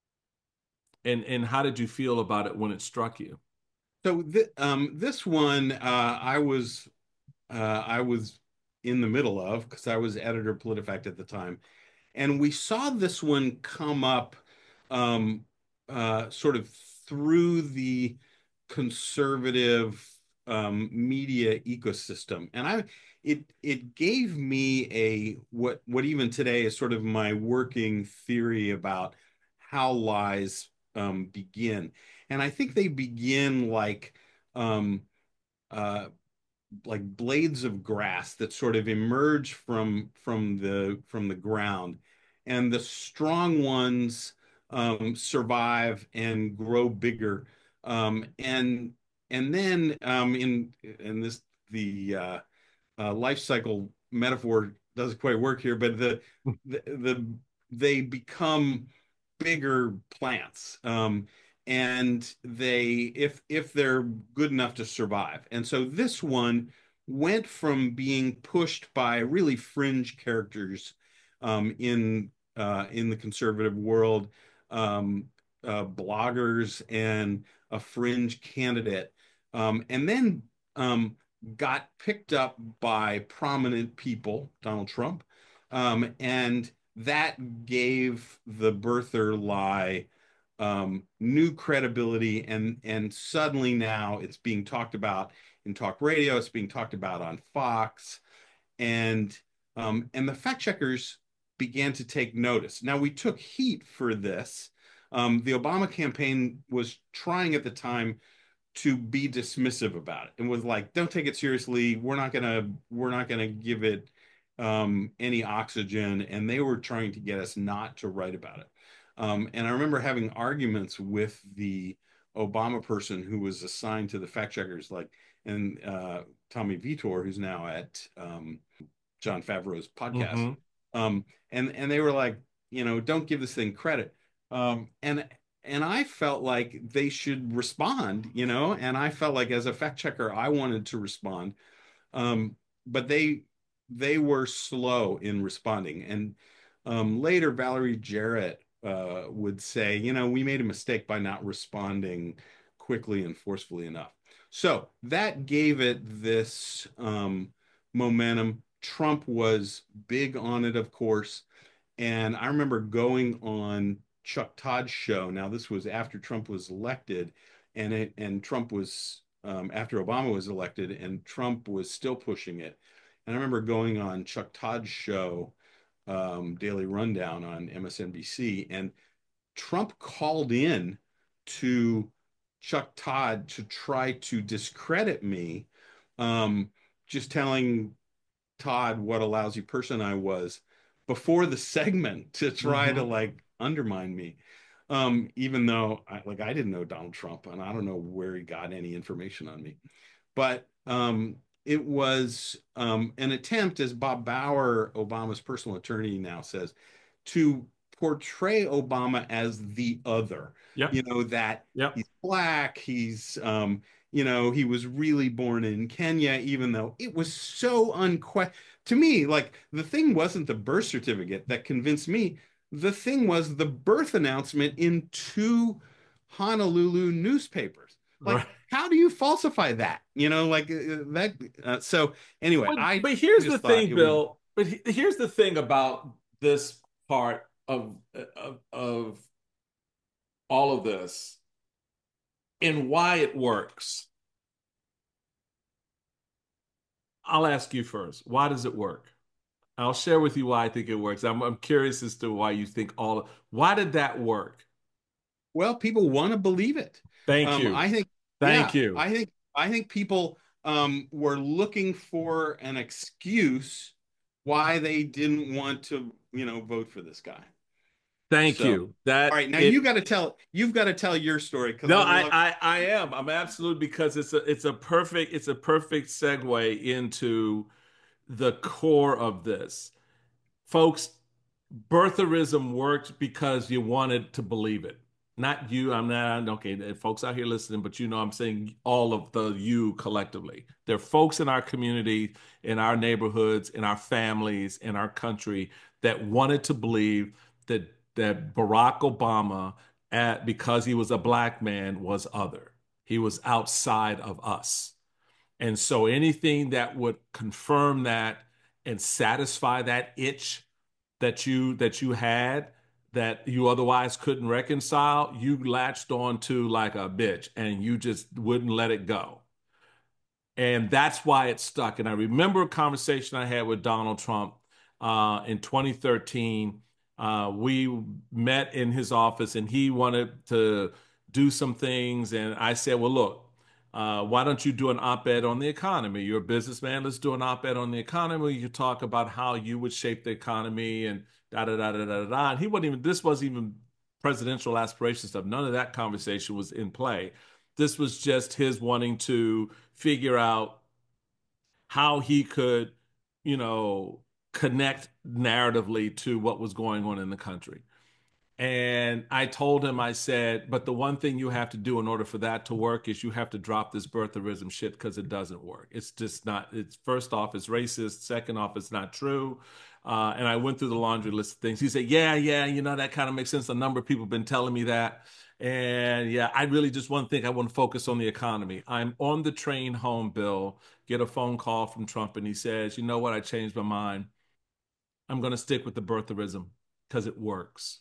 and and how did you feel about it when it struck you? So th um, this one, uh, I was uh, I was in the middle of because I was editor of PolitiFact at the time, and we saw this one come up um, uh, sort of through the conservative um, media ecosystem, and I it it gave me a what what even today is sort of my working theory about how lies um, begin, and I think they begin like um, uh, like blades of grass that sort of emerge from from the from the ground, and the strong ones um, survive and grow bigger, um, and and then um, in in this the uh, uh, life cycle metaphor doesn't quite work here, but the the, the they become bigger plants. Um, and they if if they're good enough to survive. And so this one went from being pushed by really fringe characters um, in uh, in the conservative world, um, uh, bloggers and a fringe candidate, um, and then um, got picked up by prominent people, Donald Trump, um, and that gave the birther lie um, new credibility, and and suddenly now it's being talked about in talk radio, it's being talked about on Fox, and um, and the fact checkers began to take notice. Now we took heat for this. Um, the Obama campaign was trying at the time to be dismissive about it and was like, don't take it seriously. We're not gonna we're not gonna give it um, any oxygen. And they were trying to get us not to write about it. Um, and I remember having arguments with the Obama person who was assigned to the fact checkers, like, and uh, Tommy Vitor, who's now at um, John Favreau's podcast. Mm-hmm. Um, and and they were like, you know, don't give this thing credit. Um, and and I felt like they should respond, you know, and I felt like as a fact checker, I wanted to respond. Um, but they they were slow in responding. And um, later, Valerie Jarrett uh, would say, you know, we made a mistake by not responding quickly and forcefully enough. So that gave it this um, momentum. Trump was big on it, of course. And I remember going on Chuck Todd's show. Now, this was after Trump was elected, and it and Trump was um, after Obama was elected, and Trump was still pushing it. And I remember going on Chuck Todd's show, um, Daily Rundown on M S N B C, and Trump called in to Chuck Todd to try to discredit me, um, just telling Todd what a lousy person I was before the segment to try mm-hmm. to like undermine me. Um, even though I, like I didn't know Donald Trump and I don't know where he got any information on me. But um, it was um, an attempt, as Bob Bauer, Obama's personal attorney, now says, to portray Obama as the other. Yep. You know, that yep. he's black, he's um, you know, he was really born in Kenya, even though it was so unquestioned. To me, like, the thing wasn't the birth certificate that convinced me. The thing was the birth announcement in two Honolulu newspapers. Like, right. How do you falsify that? You know, like uh, that. Uh, so anyway, but, I. But here's the thing, Bill. but he, here's the thing about this part of, of of all of this and why it works. I'll ask you first. Why does it work? I'll share with you why I think it works. I'm, I'm curious as to why you think all. Why did that work? Well, people want to believe it. Thank Um, you. I think, Thank yeah, you. I think, I think people um, were looking for an excuse why they didn't want to, you know, vote for this guy. Thank So, you. all That right, now it. you got to tell, you've got to tell your story because No, I I, love. I I am. I'm absolutely because it's a it's a perfect it's a perfect segue into the core of this. Folks, birtherism worked because you wanted to believe it. Not you. I'm not okay. Folks out here listening, but you know, I'm saying all of the you collectively. There are folks in our community, in our neighborhoods, in our families, in our country that wanted to believe that that Barack Obama, at, because he was a black man, was other. He was outside of us. And so anything that would confirm that and satisfy that itch that you that you had that you otherwise couldn't reconcile, you latched on to like a bitch and you just wouldn't let it go. And that's why it stuck. And I remember a conversation I had with Donald Trump uh, in twenty thirteen. Uh, we met in his office and he wanted to do some things. And I said, well, look, uh, why don't you do an op-ed on the economy? You're a businessman. Let's do an op-ed on the economy. You talk about how you would shape the economy and da da da da da da. And he wasn't even, this wasn't even presidential aspiration stuff. None of that conversation was in play. This was just his wanting to figure out how he could, you know, connect narratively to what was going on in the country. And I told him, I said, but the one thing you have to do in order for that to work is you have to drop this birtherism shit because it doesn't work. It's just not, it's first off, it's racist. Second off, it's not true. Uh, and I went through the laundry list of things. He said, yeah, yeah, you know, that kind of makes sense. A number of people have been telling me that. And yeah, I really just one thing I want to focus on the economy. I'm on the train home, Bill, get a phone call from Trump, and he says, you know what? I changed my mind. I'm going to stick with the birtherism because it works.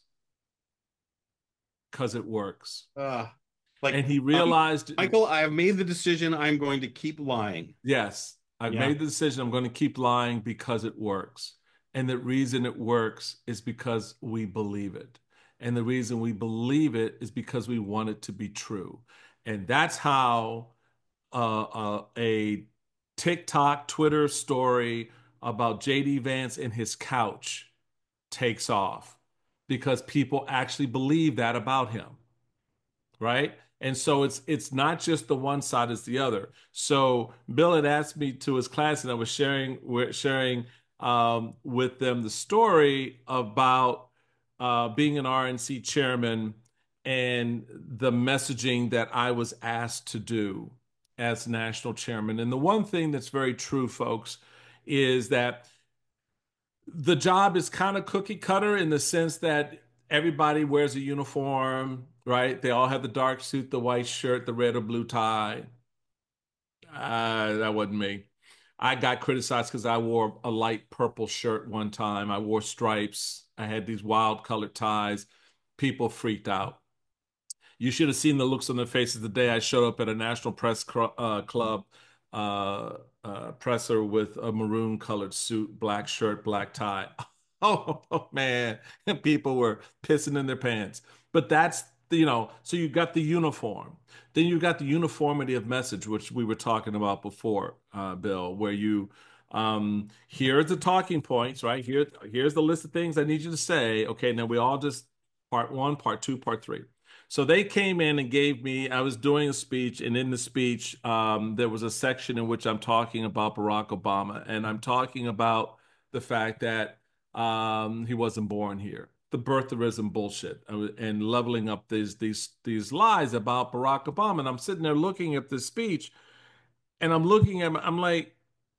Because it works. Uh, like, And he um, realized, Michael, I have made the decision. I'm going to keep lying. yes, I've Yeah. made the decision. I'm going to keep lying because it works. And the reason it works is because we believe it. And the reason we believe it is because we want it to be true. And that's how uh, uh, a TikTok, Twitter story about J D Vance and his couch takes off because people actually believe that about him, right? And so it's it's not just the one side, it's the other. So Bill had asked me to his class, and I was sharing we're sharing um, with them the story about uh, being an R N C chairman and the messaging that I was asked to do as national chairman. And the one thing that's very true, folks, is that the job is kind of cookie cutter in the sense that everybody wears a uniform, right? They all have the dark suit, the white shirt, the red or blue tie. Uh, that wasn't me. I got criticized because I wore a light purple shirt one time. I wore stripes. I had these wild colored ties. People freaked out. You should have seen the looks on their faces the day I showed up at a National Press uh, Club uh, uh, presser with a maroon colored suit, black shirt, black tie. Oh, oh man, people were pissing in their pants. But that's, you know, so you got the uniform. Then you got the uniformity of message, which we were talking about before, uh, Bill, where you um here's the talking points, right? Here, here's the list of things I need you to say. Okay, now we all just part one, part two, part three. So they came in and gave me, I was doing a speech, and in the speech, um, there was a section in which I'm talking about Barack Obama, and I'm talking about the fact that um, he wasn't born here, the birtherism bullshit, and leveling up these these these lies about Barack Obama. And I'm sitting there looking at this speech, and I'm looking at, I'm like,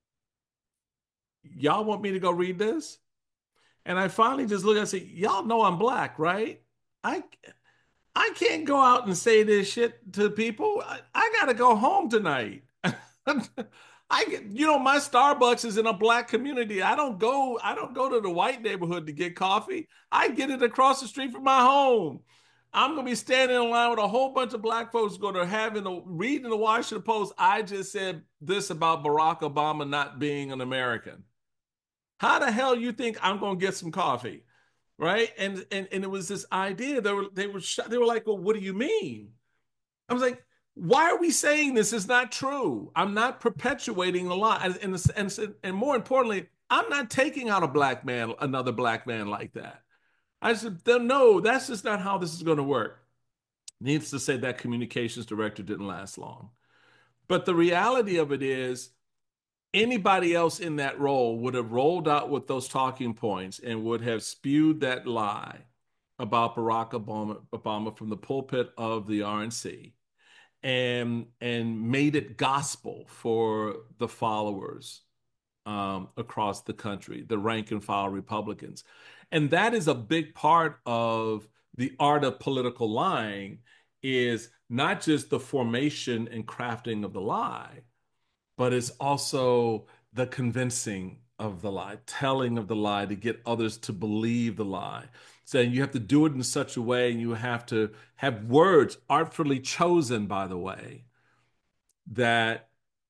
y'all want me to go read this? And I finally just look and say, y'all know I'm black, right? I I can't go out and say this shit to people. I, I got to go home tonight. I get, you know, my Starbucks is in a black community. I don't go, I don't go to the white neighborhood to get coffee. I get it across the street from my home. I'm gonna be standing in line with a whole bunch of black folks going to having a reading the Washington Post. I just said this about Barack Obama not being an American. How the hell you think I'm gonna get some coffee? Right? And and and it was this idea. They were they were they were like, well, what do you mean? I was like, why are we saying this is not true? I'm not perpetuating the lie. And, and, and, and more importantly, I'm not taking out a black man, another black man like that. I said, no, that's just not how this is going to work. Needless to say, that communications director didn't last long. But the reality of it is, anybody else in that role would have rolled out with those talking points and would have spewed that lie about Barack Obama, Obama from the pulpit of the R N C and and made it gospel for the followers um, across the country, the rank and file Republicans. And that is a big part of the art of political lying, is not just the formation and crafting of the lie, but it's also the convincing of the lie, telling of the lie to get others to believe the lie. So you have to do it in such a way, and you have to have words artfully chosen, by the way, that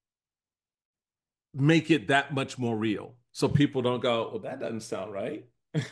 make it that much more real. So people don't go, well, that doesn't sound right.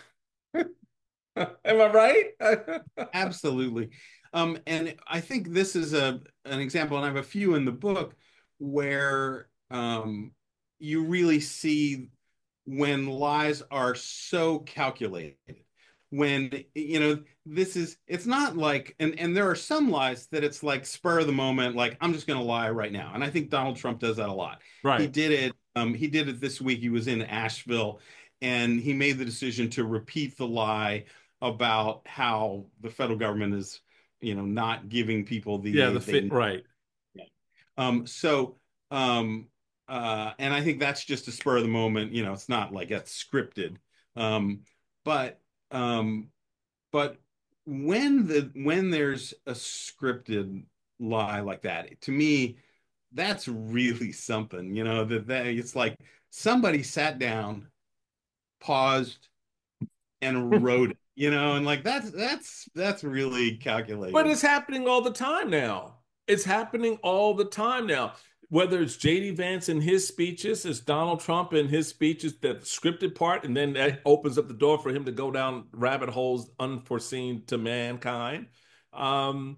Am I right? Absolutely. Um, and I think this is a an example, and I have a few in the book where um, you really see when lies are so calculated. When, you know, this is, it's not like, and, and there are some lies that it's like spur of the moment, like, I'm just going to lie right now. And I think Donald Trump does that a lot. Right. He did it. Um, he did it this week. He was in Asheville and he made the decision to repeat the lie about how the federal government is, you know, not giving people the yeah, aid the they fit, need. right. Um, so, um, uh, and I think that's just a spur of the moment, you know, it's not like that's scripted. Um, but, um, but when the, when there's a scripted lie like that, to me, that's really something, you know, that, that it's like somebody sat down, paused, and wrote it, you know, and like that's that's that's really calculated. But it's happening all the time now. It's happening all the time now. Whether it's J D Vance in his speeches, it's Donald Trump in his speeches, that scripted part, and then that opens up the door for him to go down rabbit holes unforeseen to mankind. Um,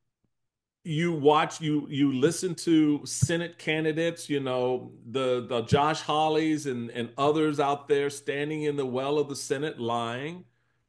you watch, you you listen to Senate candidates, you know, the the Josh Hawleys and and others out there standing in the well of the Senate lying.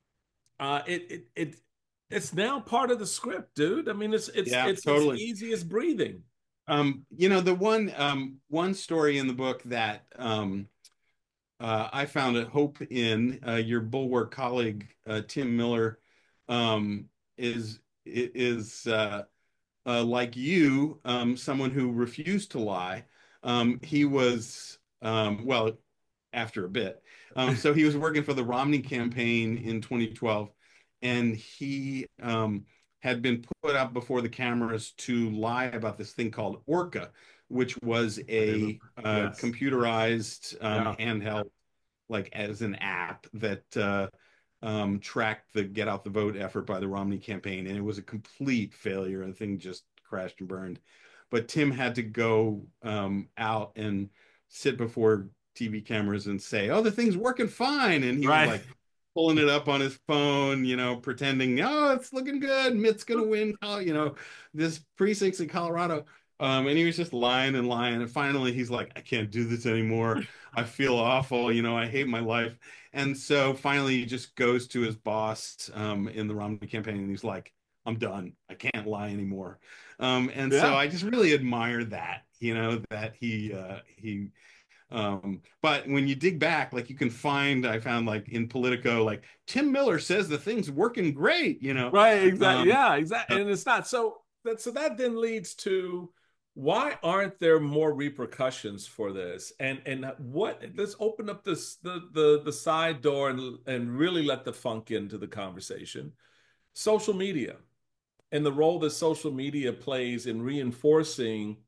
Uh, it it it it's now part of the script, dude. I mean, it's it's Yeah, it's as totally. easy as breathing. Um, you know, the one um one story in the book that um uh, I found a hope in, uh, your Bulwark colleague, uh, Tim Miller, um, is is uh, uh, like you, um, someone who refused to lie. Um, he was, um, well, after a bit. Um, so he was working for the Romney campaign in twenty twelve, and he um, had been put up before the cameras to lie about this thing called Orca, which was a uh, Yes. computerized um, Yeah. handheld, like as an app that uh, um, tracked the get out the vote effort by the Romney campaign, and it was a complete failure. And the thing just crashed and burned. But Tim had to go um, out and sit before T V cameras and say, "Oh, the thing's working fine," and he was Right. like pulling it up on his phone, you know, pretending, "Oh, it's looking good. Mitt's gonna win," oh, you know, this precincts in Colorado. Um, and he was just lying and lying. And finally, he's like, "I can't do this anymore. I feel awful. You know, I hate my life." And so finally, he just goes to his boss um, in the Romney campaign, and he's like, "I'm done. I can't lie anymore." Um, and so Yeah. I just really admire that, you know, that he uh, he. Um, but when you dig back, like you can find, I found like in Politico, like Tim Miller says the thing's working great, you know. Right. Exactly. Um, Yeah. Exactly. And it's not. So that so that then leads to, why aren't there more repercussions for this? And and what? Let's open up this the the the side door and and really let the funk into the conversation. Social media and the role that social media plays in reinforcing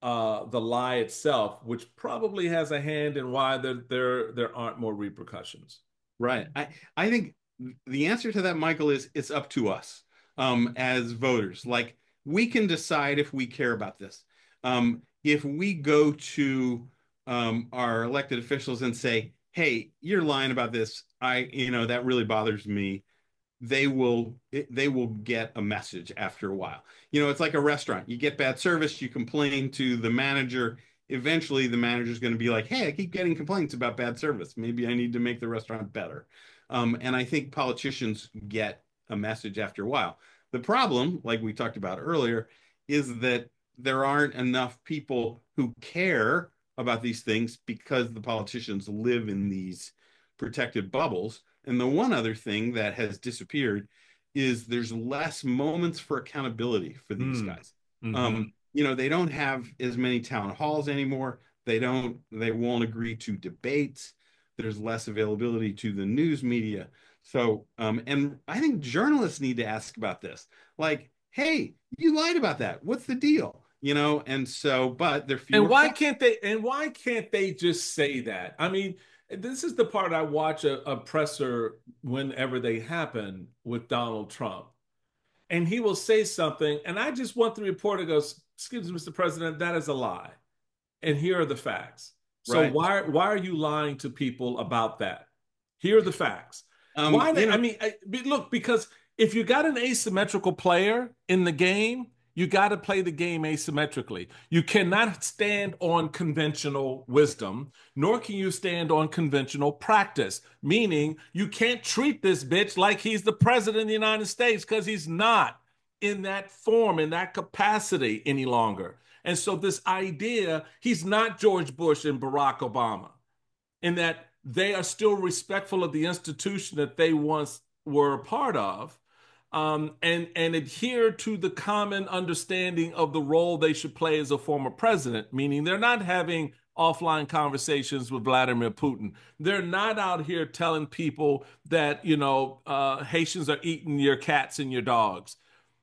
uh, the lie itself, which probably has a hand in why there there there aren't more repercussions. Right. I, I think the answer to that, Michael, is it's up to us um, as voters. Like, we can decide if we care about this. Um, if we go to um, our elected officials and say, hey, you're lying about this, I, you know, that really bothers me, they will they will get a message after a while. You know, it's like a restaurant. You get bad service, you complain to the manager. Eventually, the manager's going to be like, "Hey, I keep getting complaints about bad service. Maybe I need to make the restaurant better." Um, and I think politicians get a message after a while. The problem, like we talked about earlier, is that there aren't enough people who care about these things because the politicians live in these protected bubbles. And the one other thing that has disappeared is there's less moments for accountability for these Mm. guys. Mm-hmm. Um, you know, they don't have as many town halls anymore. They don't, they won't agree to debates. There's less availability to the news media. So, um, and I think journalists need to ask about this. Like, hey, you lied about that. What's the deal? You know, and so, but they're fewer. And why can't they? And why can't they just say that? I mean, this is the part I watch a, a presser whenever they happen with Donald Trump, and he will say something, and I just want the reporter to go, "Excuse me, Mister President, that is a lie, and here are the facts." So Right. why why are you lying to people about that? Here are the facts. Um, Why? you know, I mean, I, look, because if you got an asymmetrical player in the game, you got to play the game asymmetrically. You cannot stand on conventional wisdom, nor can you stand on conventional practice, meaning you can't treat this bitch like he's the president of the United States, because he's not in that form, in that capacity any longer. And so this idea, he's not George Bush and Barack Obama, in that they are still respectful of the institution that they once were a part of, um, and, and adhere to the common understanding of the role they should play as a former president, meaning they're not having offline conversations with Vladimir Putin. They're not out here telling people that, you know, uh, Haitians are eating your cats and your dogs.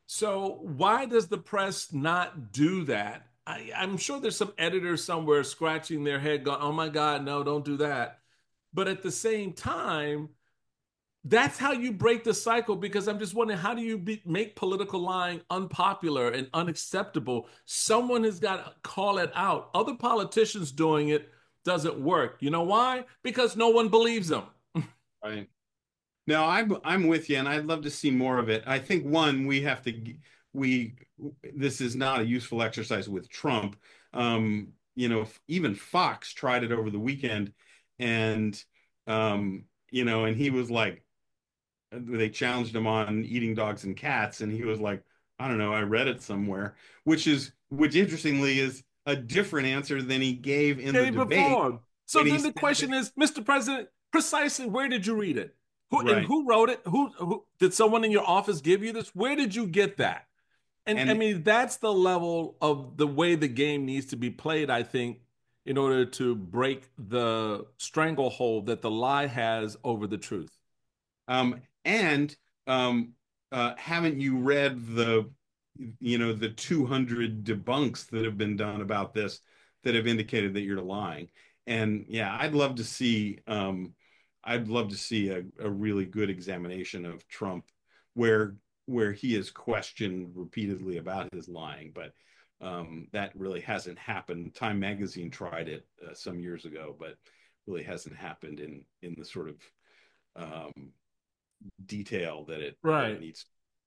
So why does the press not do that? I, I'm sure there's some editors somewhere scratching their head going, oh my God, no, don't do that. But at the same time, that's how you break the cycle, because I'm just wondering, how do you be, make political lying unpopular and unacceptable? Someone has got to call it out. Other politicians doing it doesn't work. You know why? Because no one believes them. Right. No, I'm I'm with you, and I'd love to see more of it. I think one, we have to we this is not a useful exercise with Trump. Um, you know, even Fox tried it over the weekend, and um, you know, and he was like, they challenged him on eating dogs and cats, and he was like, I don't know, I read it somewhere, which is which interestingly is a different answer than he gave in the debate. Before. So then the question is, Mister President, precisely where did you read it? Who, right. And who wrote it? Who, who did someone in your office give you this? Where did you get that? And, and I mean, that's the level of the way the game needs to be played, I think, in order to break the stranglehold that the lie has over the truth. Um, and um, uh, haven't you read the, you know, the two hundred debunks that have been done about this that have indicated that you're lying? And yeah, I'd love to see. Um, I'd love to see a, a really good examination of Trump where where he is questioned repeatedly about his lying, but um, that really hasn't happened. Time Magazine tried it uh, some years ago, but really hasn't happened in in the sort of um, detail that it, right. that it needs.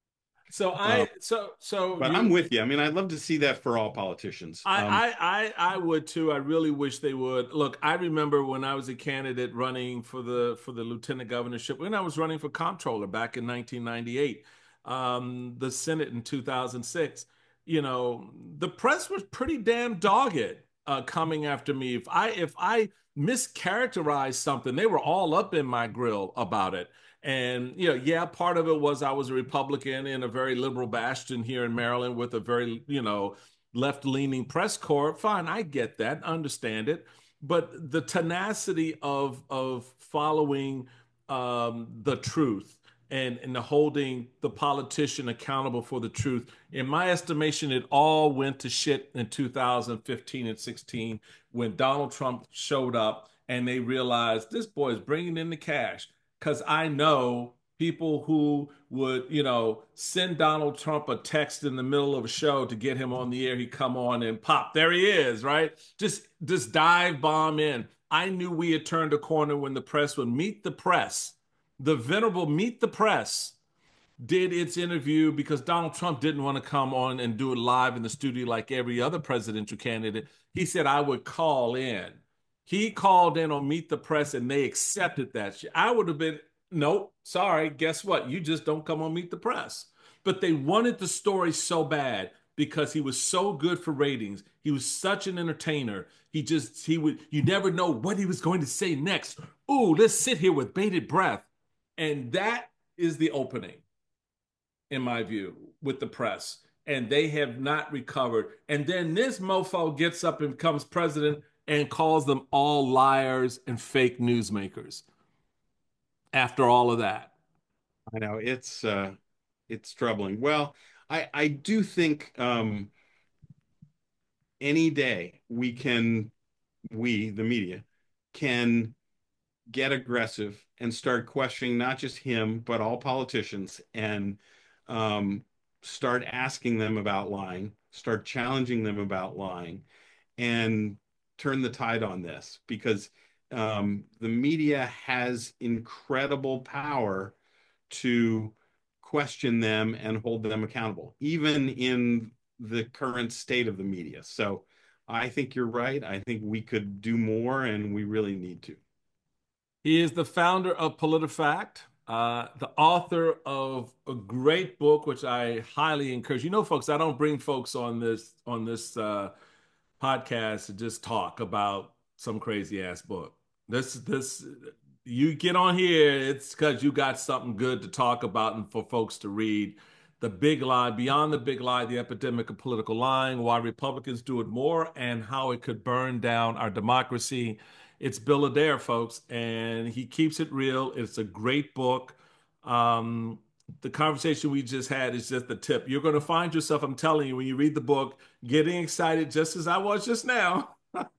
So I um, so so but you, I'm with you. I mean, I'd love to see that for all politicians. I, um, I I I would too. I really wish they would. Look, I remember when I was a candidate running for the for the lieutenant governorship, when I was running for comptroller back in nineteen ninety-eight, um, the Senate in two thousand six. You know, the press was pretty damn dogged uh, coming after me. If I if I mischaracterized something, they were all up in my grill about it. And, you know, yeah, part of it was I was a Republican in a very liberal bastion here in Maryland with a very, you know, left-leaning press corps. Fine, I get that, understand it. But the tenacity of of following um, the truth and, and holding the politician accountable for the truth. In my estimation, it all went to shit in two thousand fifteen and sixteen when Donald Trump showed up and they realized this boy is bringing in the cash. Because I know people who would, you know, send Donald Trump a text in the middle of a show to get him on the air. He'd come on and pop, there he is, right? Just, just dive bomb in. I knew we had turned a corner when the press would meet the press. The venerable Meet the Press did its interview because Donald Trump didn't want to come on and do it live in the studio like every other presidential candidate. He said, I would call in. He called in on Meet the Press and they accepted that. I would have been, nope, sorry, guess what? You just don't come on Meet the Press. But they wanted the story so bad because he was so good for ratings. He was such an entertainer. He just, he would, you never know what he was going to say next. Ooh, let's sit here with bated breath. And that is the opening, in my view, with the press. And they have not recovered. And then this mofo gets up and becomes president and calls them all liars and fake newsmakers after all of that. I know it's uh, it's troubling. Well, I I do think um, any day we can, we the media can get aggressive and start questioning not just him but all politicians, and um, start asking them about lying, start challenging them about lying, and turn the tide on this, because um, the media has incredible power to question them and hold them accountable, even in the current state of the media. So I think you're right. I think we could do more, and we really need to. He is the founder of PolitiFact, uh, the author of a great book, which I highly encourage. You know, folks, I don't bring folks on this on this uh, podcast to just talk about some crazy ass book. This this you get on here, it's because you got something good to talk about and for folks to read. The Big Lie, Beyond the Big Lie, The Epidemic of Political Lying, Why Republicans Do It More, and How It Could Burn Down Our Democracy. It's Bill Adair, folks, and he keeps it real. It's a great book. Um, the conversation we just had is just the tip. You're going to find yourself, I'm telling you, when you read the book, getting excited just as I was just now.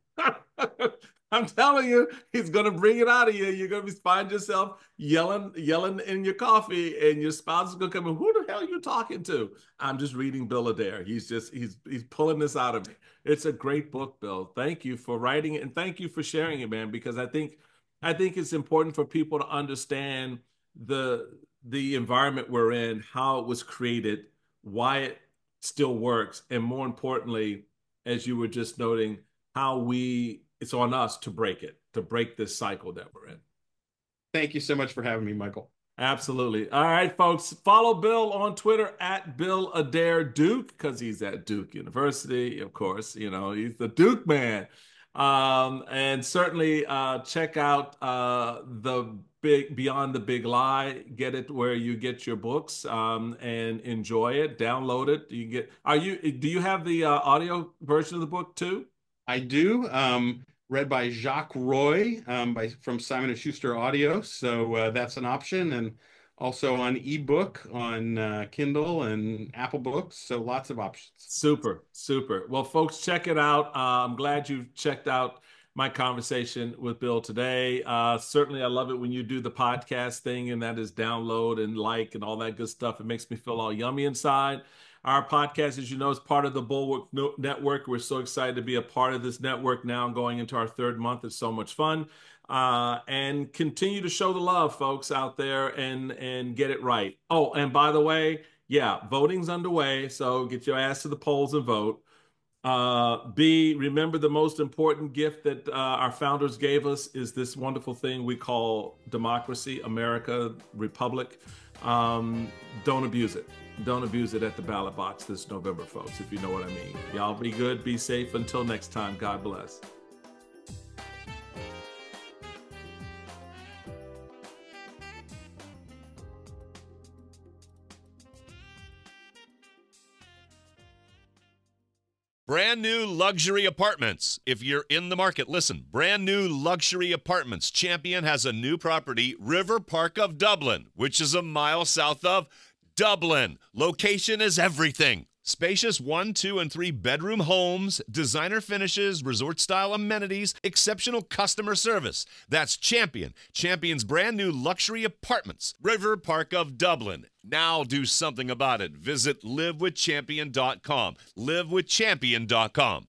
I'm telling you, he's going to bring it out of you. You're going to find yourself yelling, yelling in your coffee, and your spouse is going to come in. Who the hell are you talking to? I'm just reading Bill Adair. He's just, he's, he's pulling this out of me. It's a great book, Bill. Thank you for writing it, and thank you for sharing it, man, because I think, I think it's important for people to understand the, the environment we're in, how it was created, why it still works, and more importantly, as you were just noting, how we, it's on us to break it, to break this cycle that we're in. Thank you so much for having me, Michael. Absolutely. All right, folks, follow Bill on Twitter at Bill Adair Duke, because he's at Duke University, of course. You know, he's the Duke man. Um, and certainly uh, check out uh, the big Beyond the Big Lie. Get it where you get your books, um, and enjoy it. Download it. You get. Are you? Do you have the uh, audio version of the book too? I do. Um, read by Jacques Roy, um, by from Simon and Schuster Audio. So uh, that's an option, and also on ebook on uh, Kindle and Apple Books. So lots of options. Super, super. Well, folks, check it out. Uh, I'm glad you checked out my conversation with Bill today. Uh, certainly, I love it when you do the podcast thing, and that is download and like and all that good stuff. It makes me feel all yummy inside. Our podcast, as you know, is part of the Bulwark Network. We're so excited to be a part of this network now, going into our third month. It's so much fun. Uh, and continue to show the love, folks, out there, and, and get it right. Oh, and by the way, yeah, voting's underway, so get your ass to the polls and vote. Uh, B, remember the most important gift that uh, our founders gave us is this wonderful thing we call democracy, America, Republic. Um, don't abuse it. Don't abuse it at the ballot box this November, folks, if you know what I mean. Y'all be good, be safe. Until next time, God bless. Brand new luxury apartments. If you're in the market, listen. Brand new luxury apartments. Champion has a new property, River Park of Dublin, which is a mile south of Dublin. Location is everything. Spacious one, two, and three bedroom homes, designer finishes, resort-style amenities, exceptional customer service. That's Champion. Champion's brand new luxury apartments, River Park of Dublin. Now do something about it. Visit live with champion dot com. live with champion dot com.